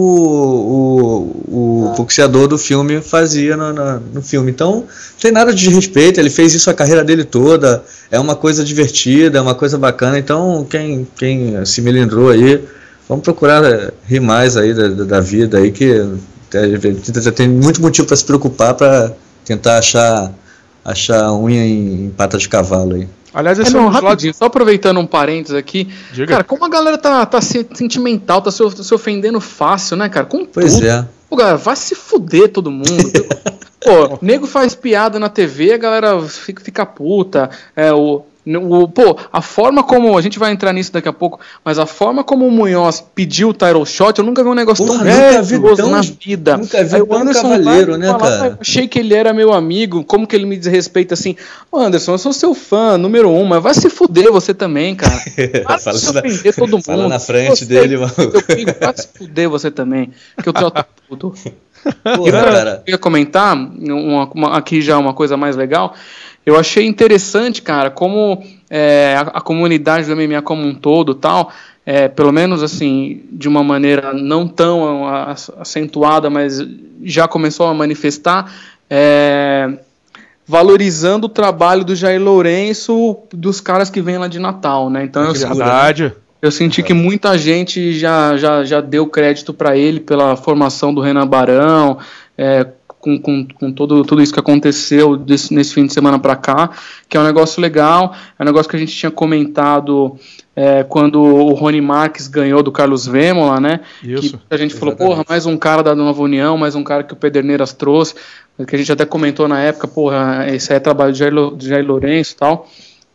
o boxeador do filme fazia no filme. Então, não tem nada de respeito, ele fez isso a carreira dele toda, é uma coisa divertida, é uma coisa bacana. Então, quem se melindrou aí, vamos procurar rir mais aí da vida aí, que tem muito motivo para se preocupar, para tentar achar unha em pata de cavalo aí. Aliás, rapidinho, só aproveitando um parênteses aqui. Diga. Cara, como a galera tá sentimental, tá se ofendendo fácil, né, cara? Com pois tudo. É. Pô, galera, vai se fuder todo mundo. Pô, nego faz piada na TV, a galera fica puta. Pô, a forma como, a gente vai entrar nisso daqui a pouco, mas a forma como o Munhoz pediu o title shot, eu nunca vi um negócio tão perigoso na vida. Nunca vi tão cavaleiro, né, cara? Eu achei que ele era meu amigo, como que ele me desrespeita assim? Anderson, eu sou seu fã, número 1, mas vai se fuder você também, cara. Vai se ofender todo mundo. Fala na frente dele, mano. Vai se fuder você também, que eu trato tudo. Porra, cara. Eu ia comentar, aqui já uma coisa mais legal. Eu achei interessante, cara, como a comunidade do MMA como um todo, tal, pelo menos assim, de uma maneira não tão acentuada, mas já começou a manifestar, valorizando o trabalho do Jair Lourenço, dos caras que vêm lá de Natal, né? Então eu senti que muita gente já deu crédito para ele pela formação do Renan Barão, com tudo isso que aconteceu nesse fim de semana para cá, que é um negócio legal, é um negócio que a gente tinha comentado quando o Rony Marques ganhou do Carlos Vémola, né? Isso, que a gente falou, porra, mais um cara da Nova União, mais um cara que o Pederneiras trouxe, que a gente até comentou na época, porra, esse é trabalho de Jair Lourenço e tal,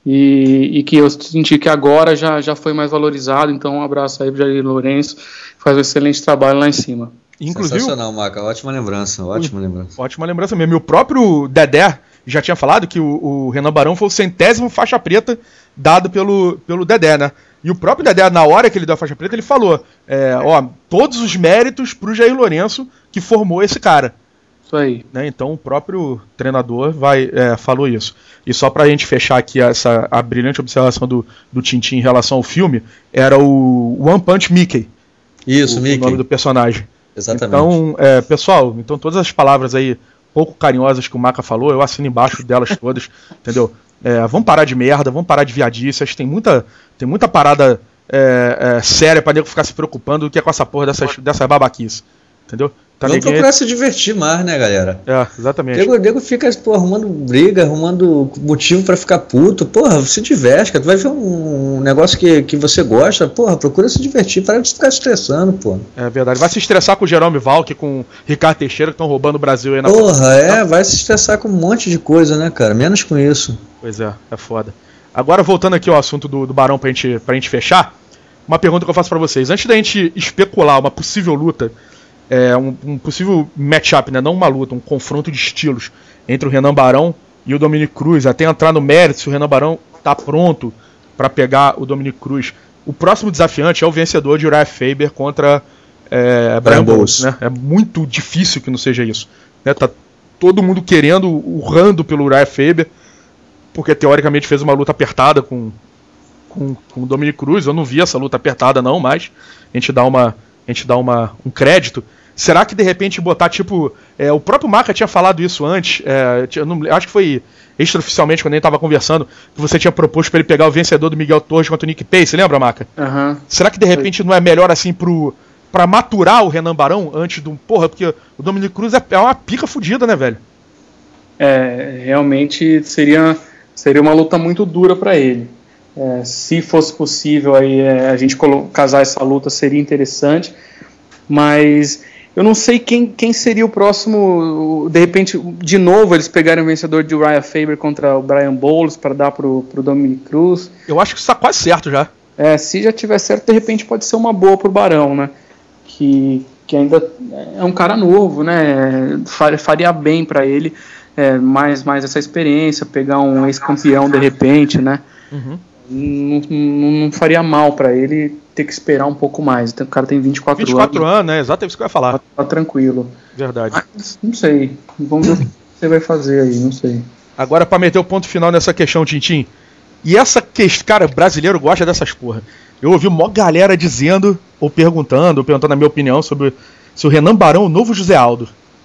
e que eu senti que agora já foi mais valorizado, então um abraço aí pro Jair Lourenço, faz um excelente trabalho lá em cima. Inclusive, sensacional, Maca, ótima lembrança. Ótima lembrança mesmo. E o próprio Dedé já tinha falado que o Renan Barão foi o 100º faixa preta dado pelo Dedé, né? E o próprio Dedé, na hora que ele deu a faixa preta, ele falou, todos os méritos pro Jair Lourenço que formou esse cara. Isso aí. Né? Então o próprio treinador falou isso. E só pra gente fechar aqui a brilhante observação do Tintin em relação ao filme, era o One Punch Mickey. Isso, Mickey. O nome do personagem. Exatamente. Então, pessoal, todas as palavras aí pouco carinhosas que o Maca falou, eu assino embaixo delas todas, entendeu? Vamos parar de merda, vamos parar de viadice, acho que tem muita parada séria pra nego ficar se preocupando do que é com essa porra dessa babaquice, entendeu? Vamos procurar se divertir mais, né, galera? Exatamente. O nego fica arrumando briga, arrumando motivo pra ficar puto. Porra, se diverte, cara. Tu vai ver um negócio que você gosta. Porra, procura se divertir, para de ficar estressando, pô. É verdade. Vai se estressar com o Jerome Valk, com o Ricardo Teixeira, que estão roubando o Brasil aí na Porra, vai se estressar com um monte de coisa, né, cara? Menos com isso. Pois é foda. Agora, voltando aqui ao assunto do Barão pra gente fechar, uma pergunta que eu faço pra vocês. Antes da gente especular uma possível luta, um possível matchup, né? Não uma luta, um confronto de estilos entre o Renan Barão e o Dominick Cruz, até entrar no mérito se o Renan Barão está pronto para pegar o Dominick Cruz. O próximo desafiante é o vencedor de Uriah Faber contra Brian Bowles, né? É muito difícil que não seja isso, né? Tá todo mundo querendo, urrando pelo Uriah Faber, porque teoricamente fez uma luta apertada com o Dominick Cruz. Eu não vi essa luta apertada não, mas a gente dá um crédito. Será que de repente botar tipo... o próprio Maca tinha falado isso antes, acho que foi extraoficialmente quando a gente estava conversando, que você tinha proposto para ele pegar o vencedor do Miguel Torres contra o Nick Pace, lembra, Maca? Uhum. Será que de repente não é melhor assim pra maturar o Renan Barão antes do... Porra, porque o Dominick Cruz é uma pica fodida, né, velho? Realmente seria uma luta muito dura para ele. Se fosse possível aí, a gente casar essa luta seria interessante, mas eu não sei quem seria o próximo. De repente, de novo, eles pegarem o vencedor de Uriah Faber contra o Brian Bowles para dar pro Dominick Cruz. Eu acho que isso está quase certo já. Se já tiver certo, de repente pode ser uma boa pro Barão, né? Que ainda é um cara novo, né? Faria bem para ele mais essa experiência, pegar um ex-campeão de repente, né? Uhum. Não faria mal pra ele ter que esperar um pouco mais. O cara tem 24 anos, né? Exato, é isso que eu ia falar. Tá tranquilo. Verdade. Mas, não sei. Vamos ver o que você vai fazer aí, não sei. Agora, pra meter o ponto final nessa questão, Tintin. E essa questão, cara, brasileiro gosta dessas porra. Eu ouvi uma galera dizendo, ou perguntando a minha opinião sobre se o Renan Barão é o novo José Aldo.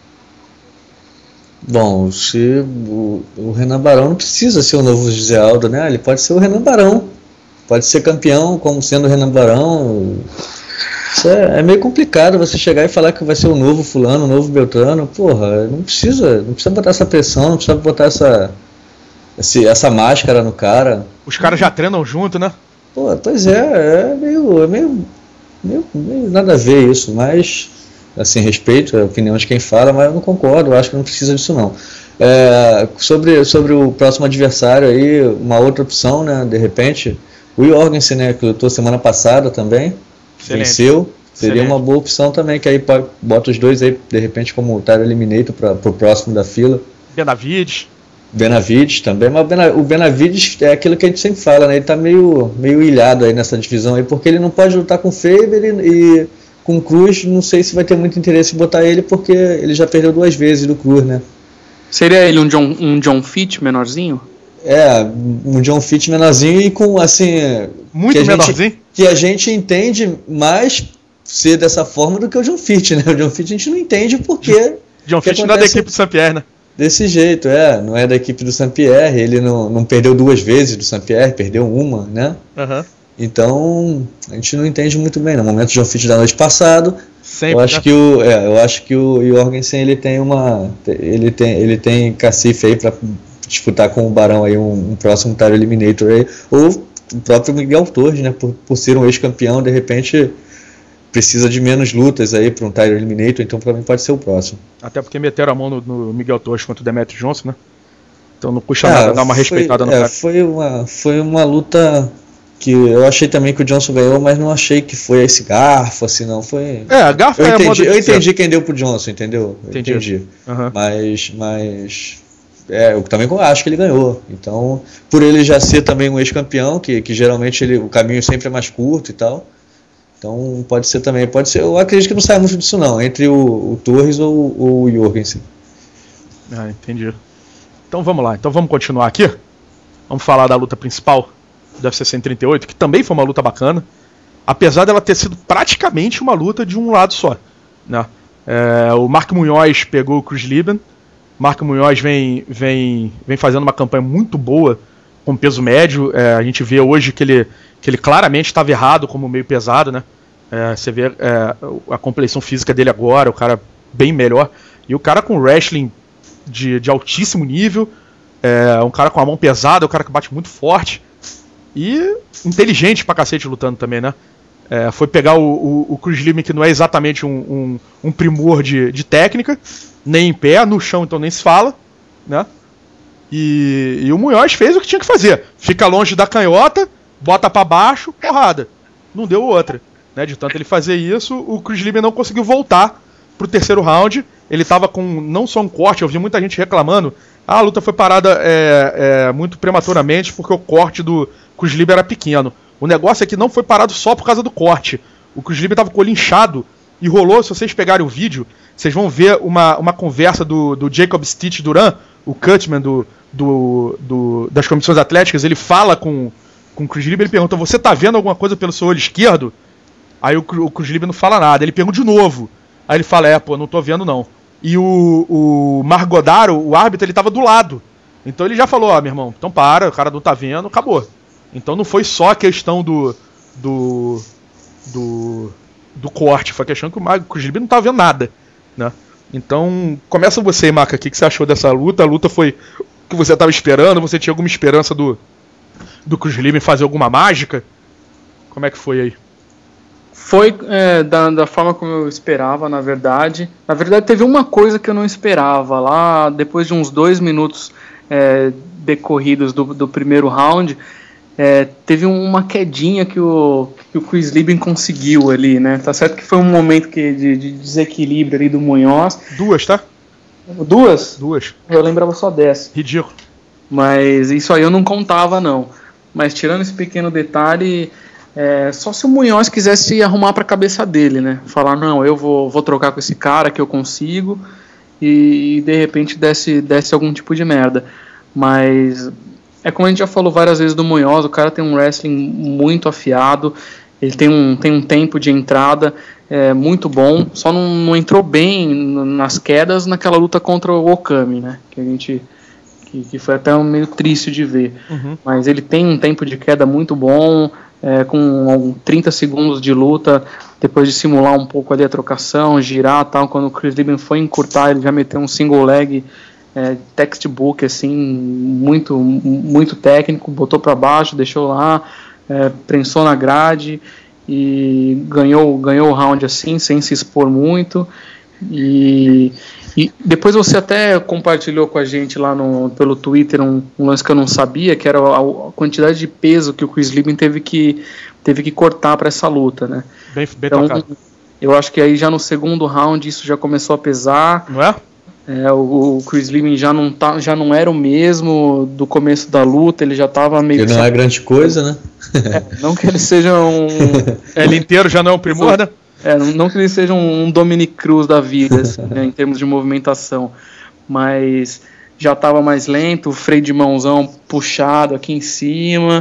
Bom, se o Renan Barão não precisa ser o novo José Aldo, né? Ele pode ser o Renan Barão. Pode ser campeão como sendo o Renan Barão. Isso é meio complicado você chegar e falar que vai ser o novo fulano, o novo Beltrano. Porra, não precisa botar essa pressão, não precisa botar essa máscara no cara. Os caras já treinam junto, né? Pô, pois é meio nada a ver isso, mas assim, respeito a opinião de quem fala, mas eu não concordo, eu acho que não precisa disso não. Sobre o próximo adversário aí, uma outra opção, né, de repente, o Jorgensen, né, que lutou semana passada também, excelente. Venceu, seria uma boa opção também, que aí bota os dois aí, de repente, como title eliminator pro próximo da fila. Benavides também, mas o Benavides é aquilo que a gente sempre fala, né, ele tá meio ilhado aí nessa divisão aí, porque ele não pode lutar com o Faber e com o Cruz, não sei se vai ter muito interesse em botar ele, porque ele já perdeu 2 vezes do Cruz, né. Seria ele um John Fitch menorzinho? Um John Fitch menorzinho e com, assim... Muito menorzinho? Que a gente entende mais ser dessa forma do que o John Fitch, né? O John Fitch a gente não entende porque... John Fitch não é da equipe do Saint-Pierre, né? Desse jeito, não é da equipe do Saint-Pierre, ele não perdeu 2 vezes do Saint-Pierre, perdeu uma, né? Uhum. Então, a gente não entende muito bem. No momento de John Fitch da noite passado, Sempre, eu acho que o Jorgensen ele tem cacife aí para disputar com o Barão aí um próximo Title Eliminator aí, ou o próprio Miguel Torres, né, por ser um ex-campeão, de repente precisa de menos lutas aí para um Title Eliminator, então para mim pode ser o próximo. Até porque meteram a mão no Miguel Torres contra o Demetrius Johnson, né? Então não custa nada dar uma respeitada no cara. Foi uma luta que eu achei também que o Johnson ganhou, mas não achei que foi esse garfo, assim, não. Foi. Garfo eu entendi quem deu pro Johnson, entendeu? Entendi. Uhum. Mas eu também acho que ele ganhou. Então, por ele já ser também um ex-campeão, que geralmente o caminho sempre é mais curto e tal. Então pode ser. Eu acredito que não sai muito disso não, entre o Torres ou o Jorgensen. Entendi. Então vamos lá, vamos continuar aqui. Vamos falar da luta principal do UFC 138, que também foi uma luta bacana, apesar dela ter sido praticamente uma luta de um lado só, né? O Mark Munhoz pegou o Chris Lieben. Mark Munhoz vem fazendo uma campanha muito boa com peso médio. A gente vê hoje que ele claramente estava errado como meio pesado, né? Você vê a compleição física dele agora, o cara bem melhor, e o cara com wrestling de altíssimo nível, um cara com a mão pesada, um cara que bate muito forte e inteligente pra cacete lutando também, né? Foi pegar o Chris Lieben, que não é exatamente um primor de técnica, nem em pé, no chão então nem se fala, né? E o Munhoz fez o que tinha que fazer, fica longe da canhota, bota pra baixo, porrada, não deu outra, né? De tanto ele fazer isso, o Chris Lieben não conseguiu voltar pro terceiro round. Ele tava com não só um corte, eu vi muita gente reclamando, a luta foi parada muito prematuramente porque o corte do Chris Lieben era pequeno. O negócio é que não foi parado só por causa do corte. O Chris Lieben tava com o olho inchado e rolou, se vocês pegarem o vídeo, vocês vão ver uma conversa do Jacob Stitch Duran, o Cutman das comissões atléticas. Ele fala com o Chris Lieben, ele pergunta: você tá vendo alguma coisa pelo seu olho esquerdo? Aí o Chris Lieben não fala nada, ele pergunta de novo. Aí ele fala: não tô vendo não. E o Marc Godard, o árbitro, ele tava do lado. Então ele já falou: meu irmão, então para, o cara não tá vendo, acabou. Então não foi só a questão do corte, foi a questão que o Chris Lieben não tava vendo nada, né? Então, começa você, Maca, o que você achou dessa luta? A luta foi o que você tava esperando? Você tinha alguma esperança do Chris Lieben fazer alguma mágica? Como é que foi aí? Foi da forma como eu esperava, na verdade. Na verdade, teve uma coisa que eu não esperava. Lá, depois de uns 2 minutos decorridos do primeiro round, teve uma quedinha que o Chris Lieben conseguiu ali, né? Tá certo que foi um momento de desequilíbrio ali do Munhoz. 2, tá? 2? 2. Eu lembrava só dessa. Ridículo. Mas isso aí eu não contava, não. Mas tirando esse pequeno detalhe... só se o Munhoz quisesse arrumar para a cabeça dele, né? Falar: não, eu vou trocar com esse cara que eu consigo, e de repente desse algum tipo de merda. Mas como a gente já falou várias vezes do Munhoz, o cara tem um wrestling muito afiado, ele tem um tempo de entrada muito bom, só não entrou bem nas quedas naquela luta contra o Okami, né? Que foi até meio triste de ver. Uhum. Mas ele tem um tempo de queda muito bom, com 30 segundos de luta, depois de simular um pouco ali a trocação, girar e tal. Quando o Chris Lieben foi encurtar, ele já meteu um single leg textbook, assim, muito, muito técnico, botou para baixo, deixou lá, prensou na grade e ganhou o round assim, sem se expor muito. E depois você até compartilhou com a gente lá pelo Twitter um lance que eu não sabia, que era a quantidade de peso que o Chris Lieben teve que cortar para essa luta, né? Bem então, tocado. Eu acho que aí já no segundo round isso já começou a pesar. Não é? O Chris Lieben já não era o mesmo do começo da luta, ele já estava meio... Ele não é grande coisa, né? Não que ele seja ele inteiro já não é um primor, né? Não que ele seja um Dominic Cruz da vida, assim, né, em termos de movimentação, mas já estava mais lento, o freio de mãozão puxado aqui em cima,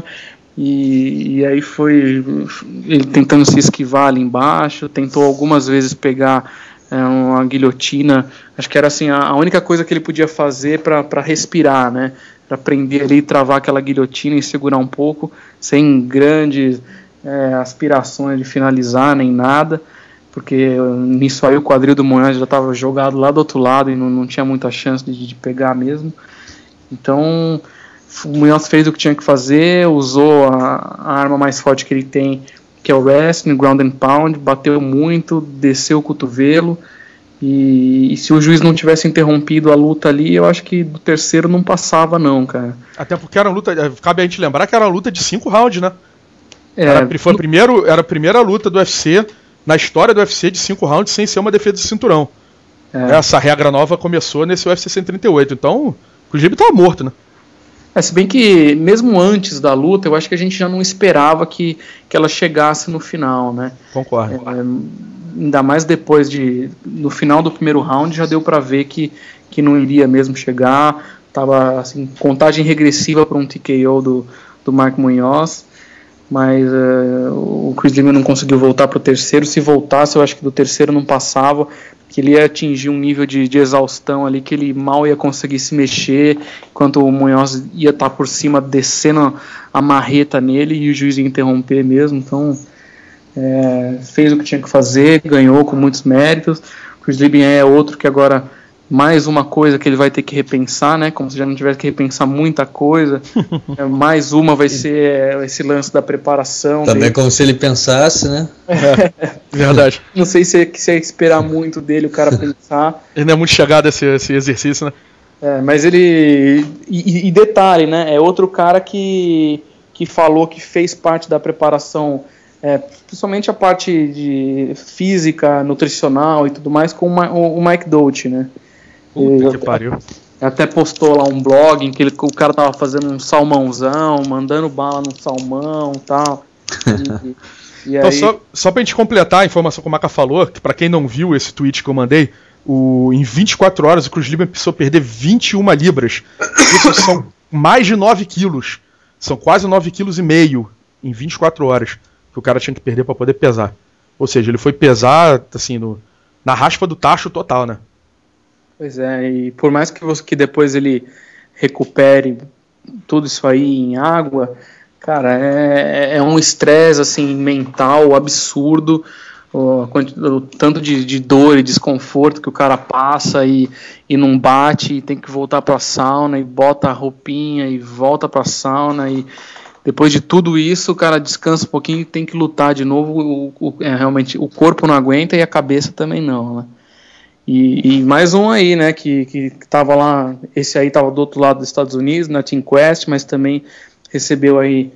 e aí foi ele tentando se esquivar ali embaixo, tentou algumas vezes pegar uma guilhotina, acho que era assim, a única coisa que ele podia fazer para respirar, né, para prender ali, travar aquela guilhotina e segurar um pouco, sem grandes aspirações de finalizar nem nada, porque nisso aí o quadril do Munhoz já estava jogado lá do outro lado e não tinha muita chance de pegar mesmo. Então o Munhoz fez o que tinha que fazer, usou a arma mais forte que ele tem, que é o wrestling, ground and pound, bateu muito, desceu o cotovelo, e se o juiz não tivesse interrompido a luta ali, eu acho que do terceiro não passava não, cara. Até porque era uma luta, cabe a gente lembrar que era uma luta de 5 rounds, né? Era a primeira luta do UFC, na história do UFC, de 5 rounds sem ser uma defesa de cinturão. Essa regra nova começou nesse UFC 138, então o Khabib tava morto, né? Se bem que mesmo antes da luta, eu acho que a gente já não esperava que ela chegasse no final, né? Concordo. Ainda mais depois no final do primeiro round já deu pra ver que não iria mesmo chegar. Tava assim, contagem regressiva para um TKO do Mark Munhoz, mas o Chris Lima não conseguiu voltar pro terceiro. Se voltasse, eu acho que do terceiro não passava, que ele ia atingir um nível de exaustão ali, que ele mal ia conseguir se mexer, enquanto o Munhoz ia estar por cima descendo a marreta nele e o juiz ia interromper mesmo. Então fez o que tinha que fazer, ganhou com muitos méritos. O Chris Lima é outro que agora, mais uma coisa que ele vai ter que repensar, né? Como se já não tivesse que repensar muita coisa. Mais uma vai ser esse lance da preparação também dele. Como se ele pensasse, né? Verdade. Não sei se é esperar muito dele o cara pensar. Ele não é muito chegado a esse exercício, né? Mas ele... E detalhe, né? É outro cara que falou que fez parte da preparação, principalmente a parte de física, nutricional e tudo mais, com o Mike Dolce, né? Puta que pariu. Até postou lá um blog em que o cara tava fazendo um salmãozão, mandando bala no salmão e tal. E então, aí... só pra gente completar a informação que o Maca falou, que pra quem não viu esse tweet que eu mandei, em 24 horas o Chris Lima precisou perder 21 libras. Isso são mais de 9 quilos. São quase 9,5 quilos em 24 horas que o cara tinha que perder pra poder pesar. Ou seja, ele foi pesar assim, na raspa do tacho total, né? Pois é, e por mais que depois ele recupere tudo isso aí em água, cara, é um estresse assim, mental absurdo, o tanto de dor e desconforto que o cara passa e não bate, e tem que voltar pra sauna, e bota a roupinha e volta pra sauna, e depois de tudo isso o cara descansa um pouquinho e tem que lutar de novo. Realmente o corpo não aguenta e a cabeça também não, né? E mais um aí, né, que tava lá, esse aí tava do outro lado dos Estados Unidos, na Team Quest, mas também recebeu aí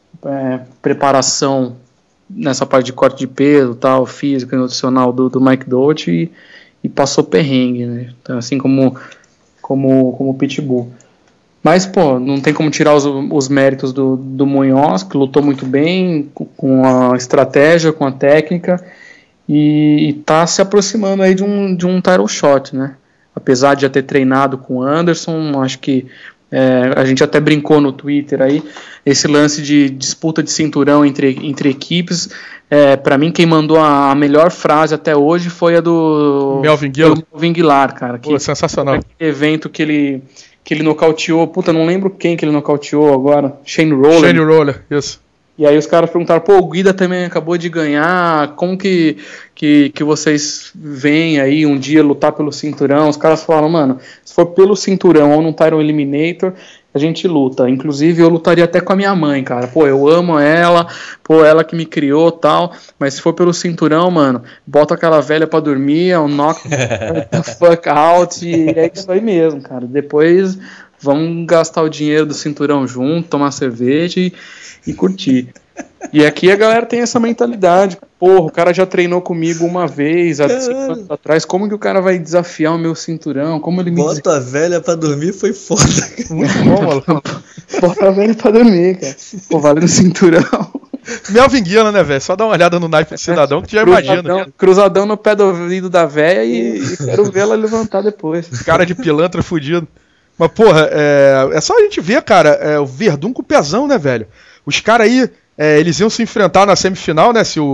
preparação nessa parte de corte de peso, tal, física e nutricional do Mike Dolce, e passou perrengue, né, então, assim como o Pitbull. Mas, pô, não tem como tirar os méritos do Munhoz, que lutou muito bem, com a estratégia, com a técnica, e tá se aproximando aí de um title shot, né? Apesar de já ter treinado com o Anderson, acho que a gente até brincou no Twitter aí, esse lance de disputa de cinturão entre equipes. Para mim, quem mandou a melhor frase até hoje foi a do Melvin Guillard, cara. Pô, sensacional. Aquele evento que ele nocauteou, não lembro quem que ele nocauteou agora, Shane Roller, isso. E aí os caras perguntaram, pô, o Guida também acabou de ganhar, como que vocês veem aí um dia lutar pelo cinturão? Os caras falaram, mano, se for pelo cinturão ou num Title Eliminator, a gente luta. Inclusive eu lutaria até com a minha mãe, cara. Pô, eu amo ela, ela que me criou e tal, mas se for pelo cinturão, mano, bota aquela velha pra dormir, knock the fuck out, e é isso aí mesmo, cara. Depois vamos gastar o dinheiro do cinturão junto, tomar cerveja e curtir. E aqui a galera tem essa mentalidade. Porra, o cara já treinou comigo uma vez há 5 anos atrás. Como que o cara vai desafiar o meu cinturão? Como ele me Bota a velha pra dormir foi foda. Muito bom, mano. Bota a velha pra dormir, cara. Pô, valendo o cinturão. Melvin Guillard, né, velho? Só dá uma olhada no naipe do cidadão que tu já imagina. Cruzadão no pé do ouvido da velha e quero ver ela levantar depois. Cara de pilantra fudido. Mas, porra, é só a gente ver, cara, o Verdun com o pezão, né, velho? Os caras aí, eles iam se enfrentar na semifinal, né, se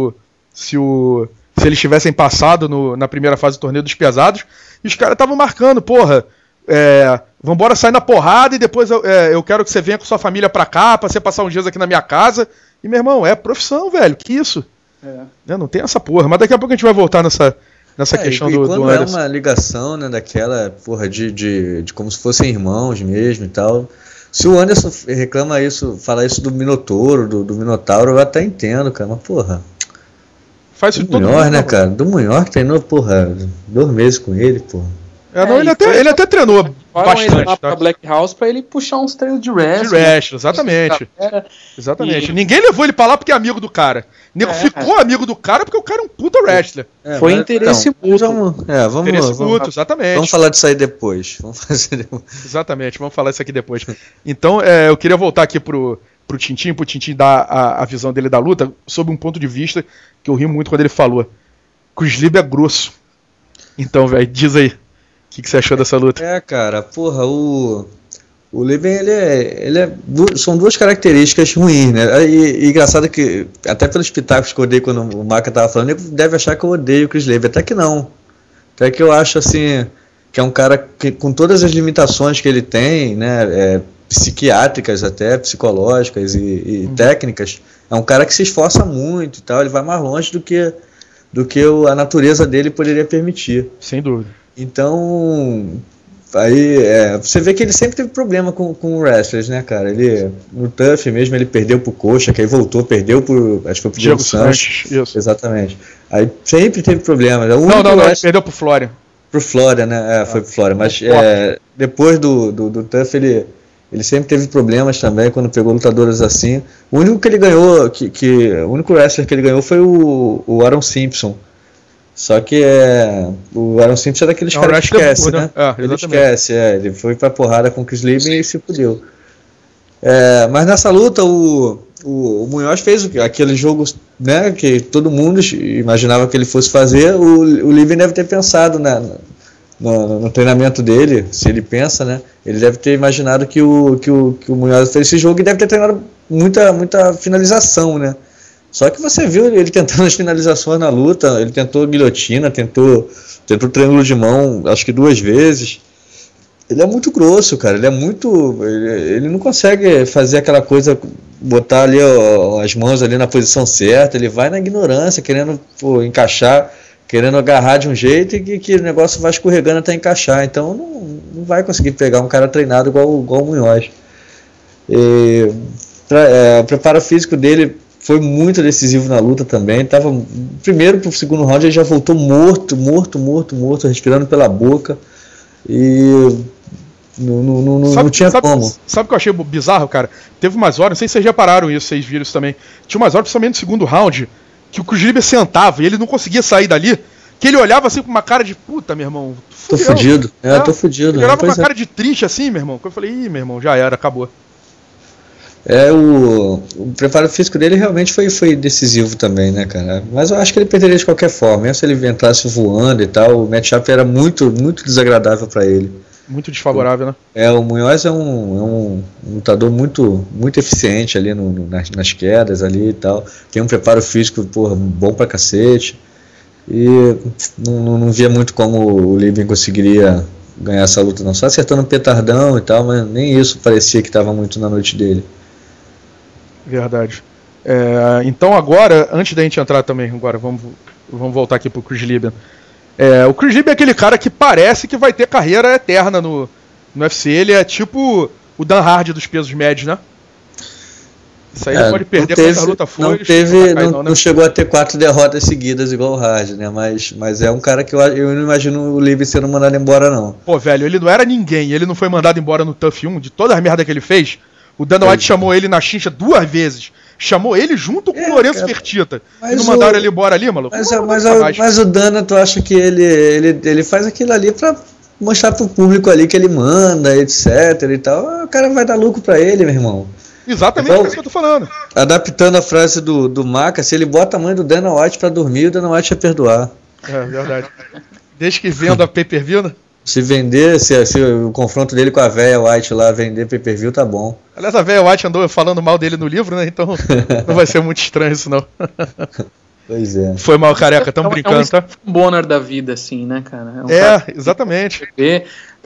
eles tivessem passado na primeira fase do torneio dos pesados, e os caras estavam marcando, porra, vambora sair na porrada e depois eu quero que você venha com sua família pra cá, pra você passar uns dias aqui na minha casa. E, meu irmão, é profissão, velho, que isso? Não tem essa porra, mas daqui a pouco a gente vai voltar nessa questão do quando Anderson. É uma ligação, né, daquela, porra, de como se fossem irmãos mesmo e tal. Se o Anderson reclama isso, fala isso do Minotauro, do Minotauro, eu até entendo, cara, mas porra... Faz isso do Munhoz, né, cara? Do Munhoz que treinou, porra, 2 meses com ele, porra. Ele até treinou bastante. Ele pra Black House pra ele puxar uns treinos de wrestling. De wrestling, exatamente. Exatamente. Ninguém levou ele pra lá porque é amigo do cara. Nego ficou amigo do cara porque o cara é um puta wrestler. Foi interesse mútuo. Vamos interesse mútuo, exatamente. Vamos falar disso aí depois. Exatamente, vamos falar isso aqui depois. Então, eu queria voltar aqui pro Tintin dar a visão dele da luta, sob um ponto de vista que eu ri muito quando ele falou. Que o Slib é grosso. Então, velho, diz aí. O que você achou dessa luta? Cara, porra, o Leben, são 2 características ruins, né? E engraçado que, até pelos pitacos que eu odeio quando o Maca tava falando, ele deve achar que eu odeio o Chris Leben, até que não. Até que eu acho, assim, que é um cara que, com todas as limitações que ele tem, né, psiquiátricas até, psicológicas e técnicas, é um cara que se esforça muito e tal, ele vai mais longe do que a natureza dele poderia permitir. Sem dúvida. Então, aí você vê que ele sempre teve problema com wrestlers, né, cara? Ele, no TUF mesmo, ele perdeu pro Coxa, que aí voltou, perdeu por, acho que foi pro Diego Santos. Isso. Exatamente. Aí sempre teve problemas. Não, ele perdeu pro Flória. Pro Flória, né? Foi pro Flória. Mas depois do TUF, ele sempre teve problemas também quando pegou lutadores assim. O único que ele ganhou, o único wrestler que ele ganhou foi o Aaron Simpson. Só que o Aaron Simpson é daqueles caras que esquece, né? Ele esquece, ele foi pra porrada com o Chris Leben e se fudeu. Mas nessa luta o Munhoz fez aquele jogo, né, que todo mundo imaginava que ele fosse fazer. O Leben deve ter pensado no treinamento dele, se ele pensa, né? Ele deve ter imaginado que o Munhoz fez esse jogo e deve ter treinado muita finalização, né? Só que você viu ele tentando as finalizações na luta, ele tentou guilhotina, tentou triângulo de mão, acho que 2 vezes. Ele é muito grosso, cara, ele não consegue fazer aquela coisa, botar ali as mãos ali na posição certa, ele vai na ignorância, querendo encaixar, querendo agarrar de um jeito e que o negócio vai escorregando até encaixar, então não vai conseguir pegar um cara treinado igual o Munhoz. O preparo físico dele foi muito decisivo na luta também. Primeiro pro segundo round ele já voltou morto, respirando pela boca. E não tinha como. Sabe o que eu achei bizarro, cara? Teve umas horas, não sei se vocês repararam isso, vocês viram isso também. Tinha umas horas, principalmente no segundo round, que o Chris Leben sentava e ele não conseguia sair dali. Que ele olhava assim com uma cara de puta, meu irmão. Tô fudido. Tô fudido. Ele olhava com uma cara de triste assim, meu irmão. Eu falei, meu irmão, já era, acabou. O preparo físico dele realmente foi decisivo também, né, cara? Mas eu acho que ele perderia de qualquer forma. Mesmo se ele entrasse voando e tal, o matchup era muito desagradável para ele. Muito desfavorável, né? O Munhoz é um lutador muito eficiente ali nas quedas ali e tal. Tem um preparo físico, bom pra cacete. E não via muito como o Leben conseguiria ganhar essa luta, não. Só acertando um petardão e tal, mas nem isso parecia que estava muito na noite dele. Verdade. Então agora, antes da gente entrar também, agora vamos voltar aqui pro Chris Leben. O Chris Leben é aquele cara que parece que vai ter carreira eterna no UFC. Ele é tipo o Dan Hardy dos pesos médios, né? Isso aí ele pode perder quando a luta for. Não chegou a ter 4 derrotas seguidas igual o Hardy, né? Mas é um cara que eu não imagino o Leben sendo mandado embora, não. Pô, velho, ele não era ninguém. Ele não foi mandado embora no TUF 1, de toda a merda que ele fez. O Dana White chamou ele na chincha 2 vezes. Chamou ele junto com o Lourenço Fertitta. E não mandaram ele embora ali, maluco? Mas o Dana, tu acha que ele faz aquilo ali pra mostrar pro público ali que ele manda, etc e tal? O cara vai dar lucro pra ele, meu irmão. Exatamente, então, é isso que eu tô falando. Adaptando a frase do Maca, se ele bota a mãe do Dana White pra dormir, o Dana White ia perdoar. Verdade. Desde que venda pay-per-view, né? Se vender, se o confronto dele com a véia White lá vender pay-per-view, tá bom. Aliás, a véia White andou falando mal dele no livro, né? Então não vai ser muito estranho isso, não. Pois é. Foi mal, careca, tamo brincando, tá? Um Bonner da vida, assim, né, cara? Exatamente.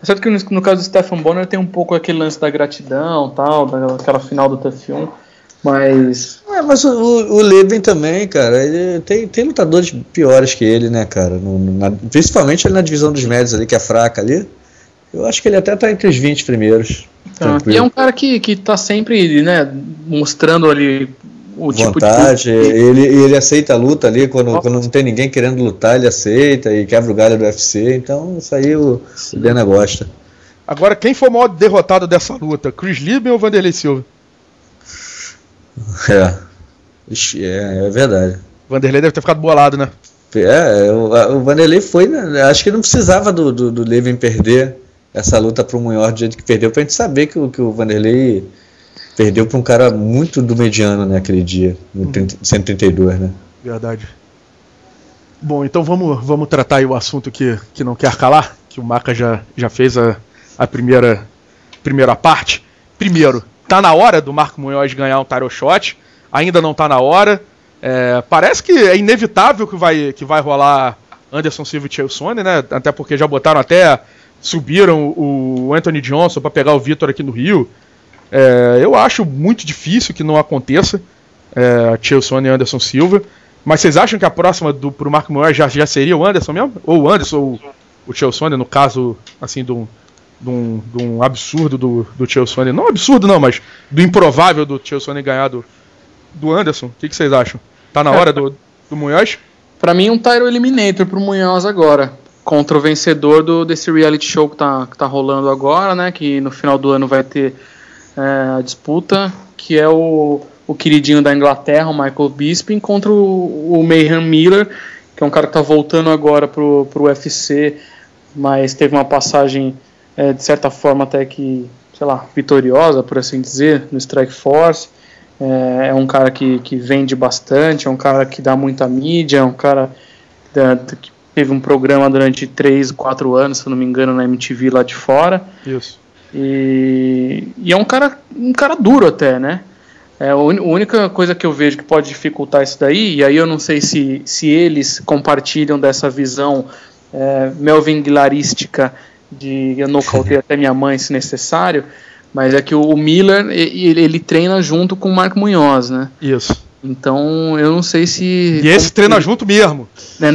certo que no caso do Stephan Bonner tem um pouco aquele lance da gratidão, tal, daquela final do TUF1, mas... Mas o Leben também, cara, ele tem lutadores piores que ele, né, cara, principalmente ele na divisão dos médios ali, que é fraca ali. Eu acho que ele até tá entre os 20 primeiros. E é um cara que tá sempre, né, mostrando ali o vontade, tipo de... ele aceita a luta ali, quando não tem ninguém querendo lutar, ele aceita e quebra o galho do UFC, então isso aí o Dana gosta. Agora, quem foi o maior derrotado dessa luta? Chris Leben ou Vanderlei Silva? É verdade. Vanderlei deve ter ficado bolado, né? O Vanderlei foi, né? Acho que não precisava do Leben perder essa luta pro Munhoz do jeito que perdeu, pra gente saber que o Vanderlei perdeu pra um cara muito do mediano, né, aquele dia, no 132, né? Verdade. Bom, então vamos tratar aí o assunto que não quer calar, que o Maca já fez a primeira parte. Primeiro, tá na hora do Marco Munhoz ganhar um title shot, ainda não tá na hora. Parece que é inevitável que vai rolar Anderson Silva e Chael Sonnen, né? Até porque já subiram o Anthony Johnson para pegar o Vitor aqui no Rio. Eu acho muito difícil que não aconteça Chael Sonnen e Anderson Silva. Mas vocês acham que a próxima pro Marco Munhoz já seria o Anderson mesmo? Ou o Anderson ou o Chael Sonnen, no caso assim, de um absurdo do Chael Sonnen. Não absurdo não, mas do improvável do Chael Sonnen ganhar do Anderson. O que vocês acham? Tá na hora do Munhoz? Pra mim, um title eliminator pro Munhoz agora, contra o vencedor desse reality show que tá rolando agora, né? Que no final do ano vai ter a disputa, que é o queridinho da Inglaterra, o Michael Bisping, contra o Mayhem Miller, que é um cara que tá voltando agora pro UFC, mas teve uma passagem, de certa forma, até que, sei lá, vitoriosa, por assim dizer, no Strikeforce. É um cara que vende bastante, é um cara que dá muita mídia, é um cara que teve um programa durante 3, 4 anos, se eu não me engano, na MTV lá de fora. Isso. E é um cara duro até, né? A única coisa que eu vejo que pode dificultar isso daí, e aí eu não sei se eles compartilham dessa visão Melvin Guilarística de eu nocautear até minha mãe se necessário, mas é que o Miller, ele treina junto com o Marco Munhoz, né? Isso. Então, eu não sei se... E esse treina junto mesmo.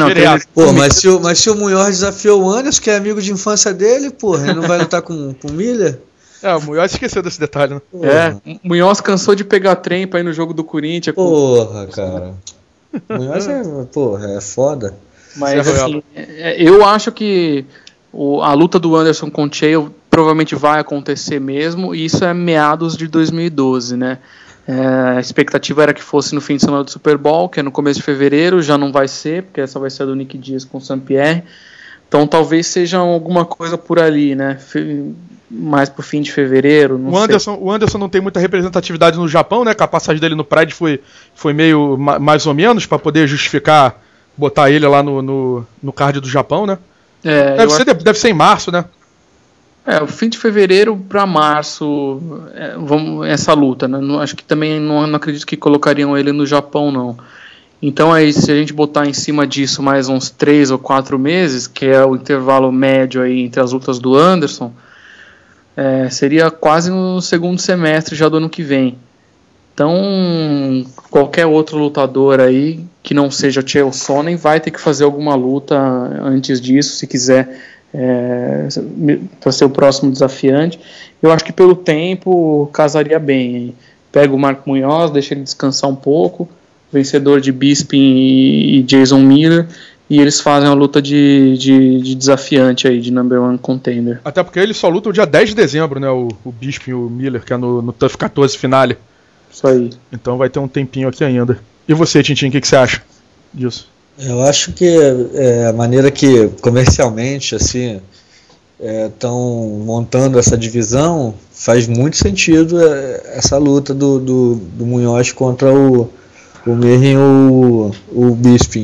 Mas se o Munhoz desafiou o Anderson, que é amigo de infância dele, porra, ele não vai lutar com o Miller? O Munhoz esqueceu desse detalhe, né? O Munhoz cansou de pegar trem pra ir no jogo do Corinthians. Porra, cara. O Munhoz é foda. Mas, assim, eu acho que a luta do Anderson com o Chael provavelmente vai acontecer mesmo, e isso é meados de 2012, né? A expectativa era que fosse no fim de semana do Super Bowl, que é no começo de fevereiro, já não vai ser, porque essa vai ser a do Nick Diaz com o Saint-Pierre, então talvez seja alguma coisa por ali, né? Mais pro fim de fevereiro, não sei. O Anderson não tem muita representatividade no Japão, né? Que a passagem dele no Pride foi meio mais ou menos, para poder justificar botar ele lá no card do Japão, né? Deve ser em março, né? O fim de fevereiro para março, essa luta, né? Acho que também não acredito que colocariam ele no Japão, não. Então aí, se a gente botar em cima disso mais uns 3 ou 4 meses, que é o intervalo médio aí entre as lutas do Anderson, seria quase no segundo semestre já do ano que vem. Então, qualquer outro lutador aí que não seja Chael Sonnen vai ter que fazer alguma luta antes disso, se quiser, para ser o próximo desafiante. Eu acho que pelo tempo casaria bem. Pega o Marco Munhoz, deixa ele descansar um pouco, vencedor de Bisping e Jason Miller, e eles fazem a luta de desafiante aí, de number one contender. Até porque eles só lutam dia 10 de dezembro, né? O Bisping e o Miller, que é no TUF 14 finale. Isso aí. Então vai ter um tempinho aqui ainda. E você, Tintin, o que você acha disso? Eu acho que a maneira que comercialmente assim estão montando essa divisão faz muito sentido essa luta do Munhoz contra o Mayhem ou o Bisping.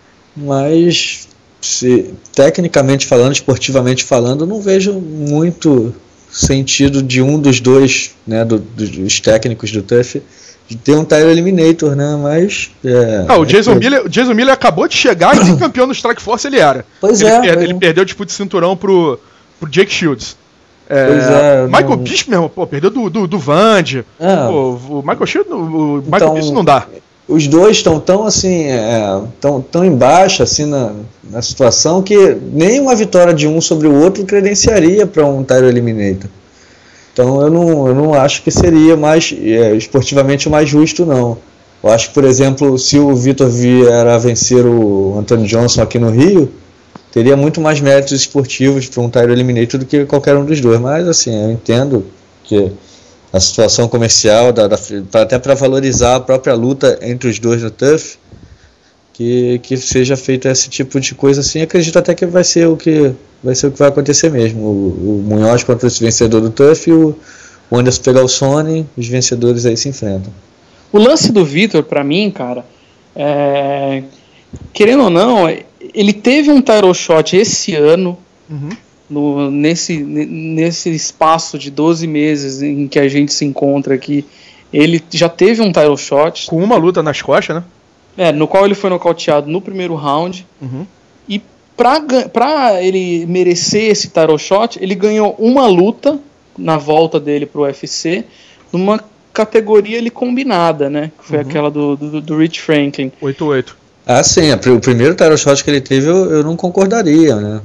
Mas tecnicamente falando, esportivamente falando, eu não vejo muito sentido de um dos dois, né, dos técnicos do TUF, de ter um title eliminator, né? Mas o Jason Miller acabou de chegar e nem campeão no Strikeforce ele era. Ele perdeu o disputa de cinturão pro pro Jake Shields. Michael Bisping, mesmo, perdeu do Vandy. O Michael Shields, o Michael Bisping não dá. Os dois estão tão assim, tão embaixo assim na situação que nem uma vitória de um sobre o outro credenciaria para um title eliminator. Então eu não acho que seria mais esportivamente o mais justo, não. Eu acho que, por exemplo, se o Vitor vier a vencer o Anthony Johnson aqui no Rio, teria muito mais méritos esportivos para um title eliminator do que qualquer um dos dois. Mas assim, eu entendo que a situação comercial, até para valorizar a própria luta entre os dois no TUF, que seja feito esse tipo de coisa assim. Acredito até que vai ser o que vai acontecer mesmo. O Munhoz contra esse vencedor do TUF e o Anderson pegar o Sony, os vencedores aí se enfrentam. O lance do Vitor, para mim, cara, querendo ou não, ele teve um title shot esse ano, nesse espaço de 12 meses em que a gente se encontra aqui. Ele já teve um title shot. Com uma luta nas costas, né? No qual ele foi nocauteado no primeiro round. E pra ele merecer esse title shot, ele ganhou uma luta na volta dele pro UFC, numa categoria ali combinada, né? Que foi aquela do Rich Franklin. 8-8. Ah, sim, o primeiro title shot que ele teve eu não concordaria, né?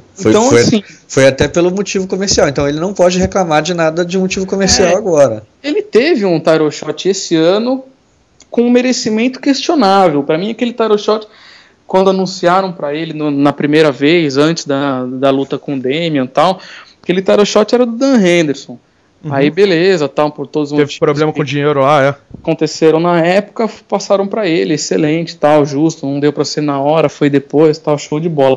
Foi até pelo motivo comercial, então ele não pode reclamar de nada de motivo comercial agora. Ele teve um title shot esse ano com um merecimento questionável. Para mim, aquele title shot, quando anunciaram para ele na primeira vez, antes da luta com o Damian e tal, aquele title shot era do Dan Henderson. Aí beleza, tal, por todos os motivos. Teve problema com dinheiro lá, aconteceram na época, passaram pra ele, excelente, tal, justo, não deu pra ser na hora, foi depois, tal, show de bola.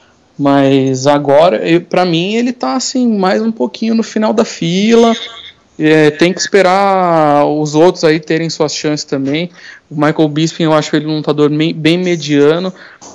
Mas agora, pra mim, ele tá assim, mais um pouquinho no final da fila, tem que esperar os outros aí terem suas chances também. O Michael Bisping, eu acho ele um lutador bem mediano,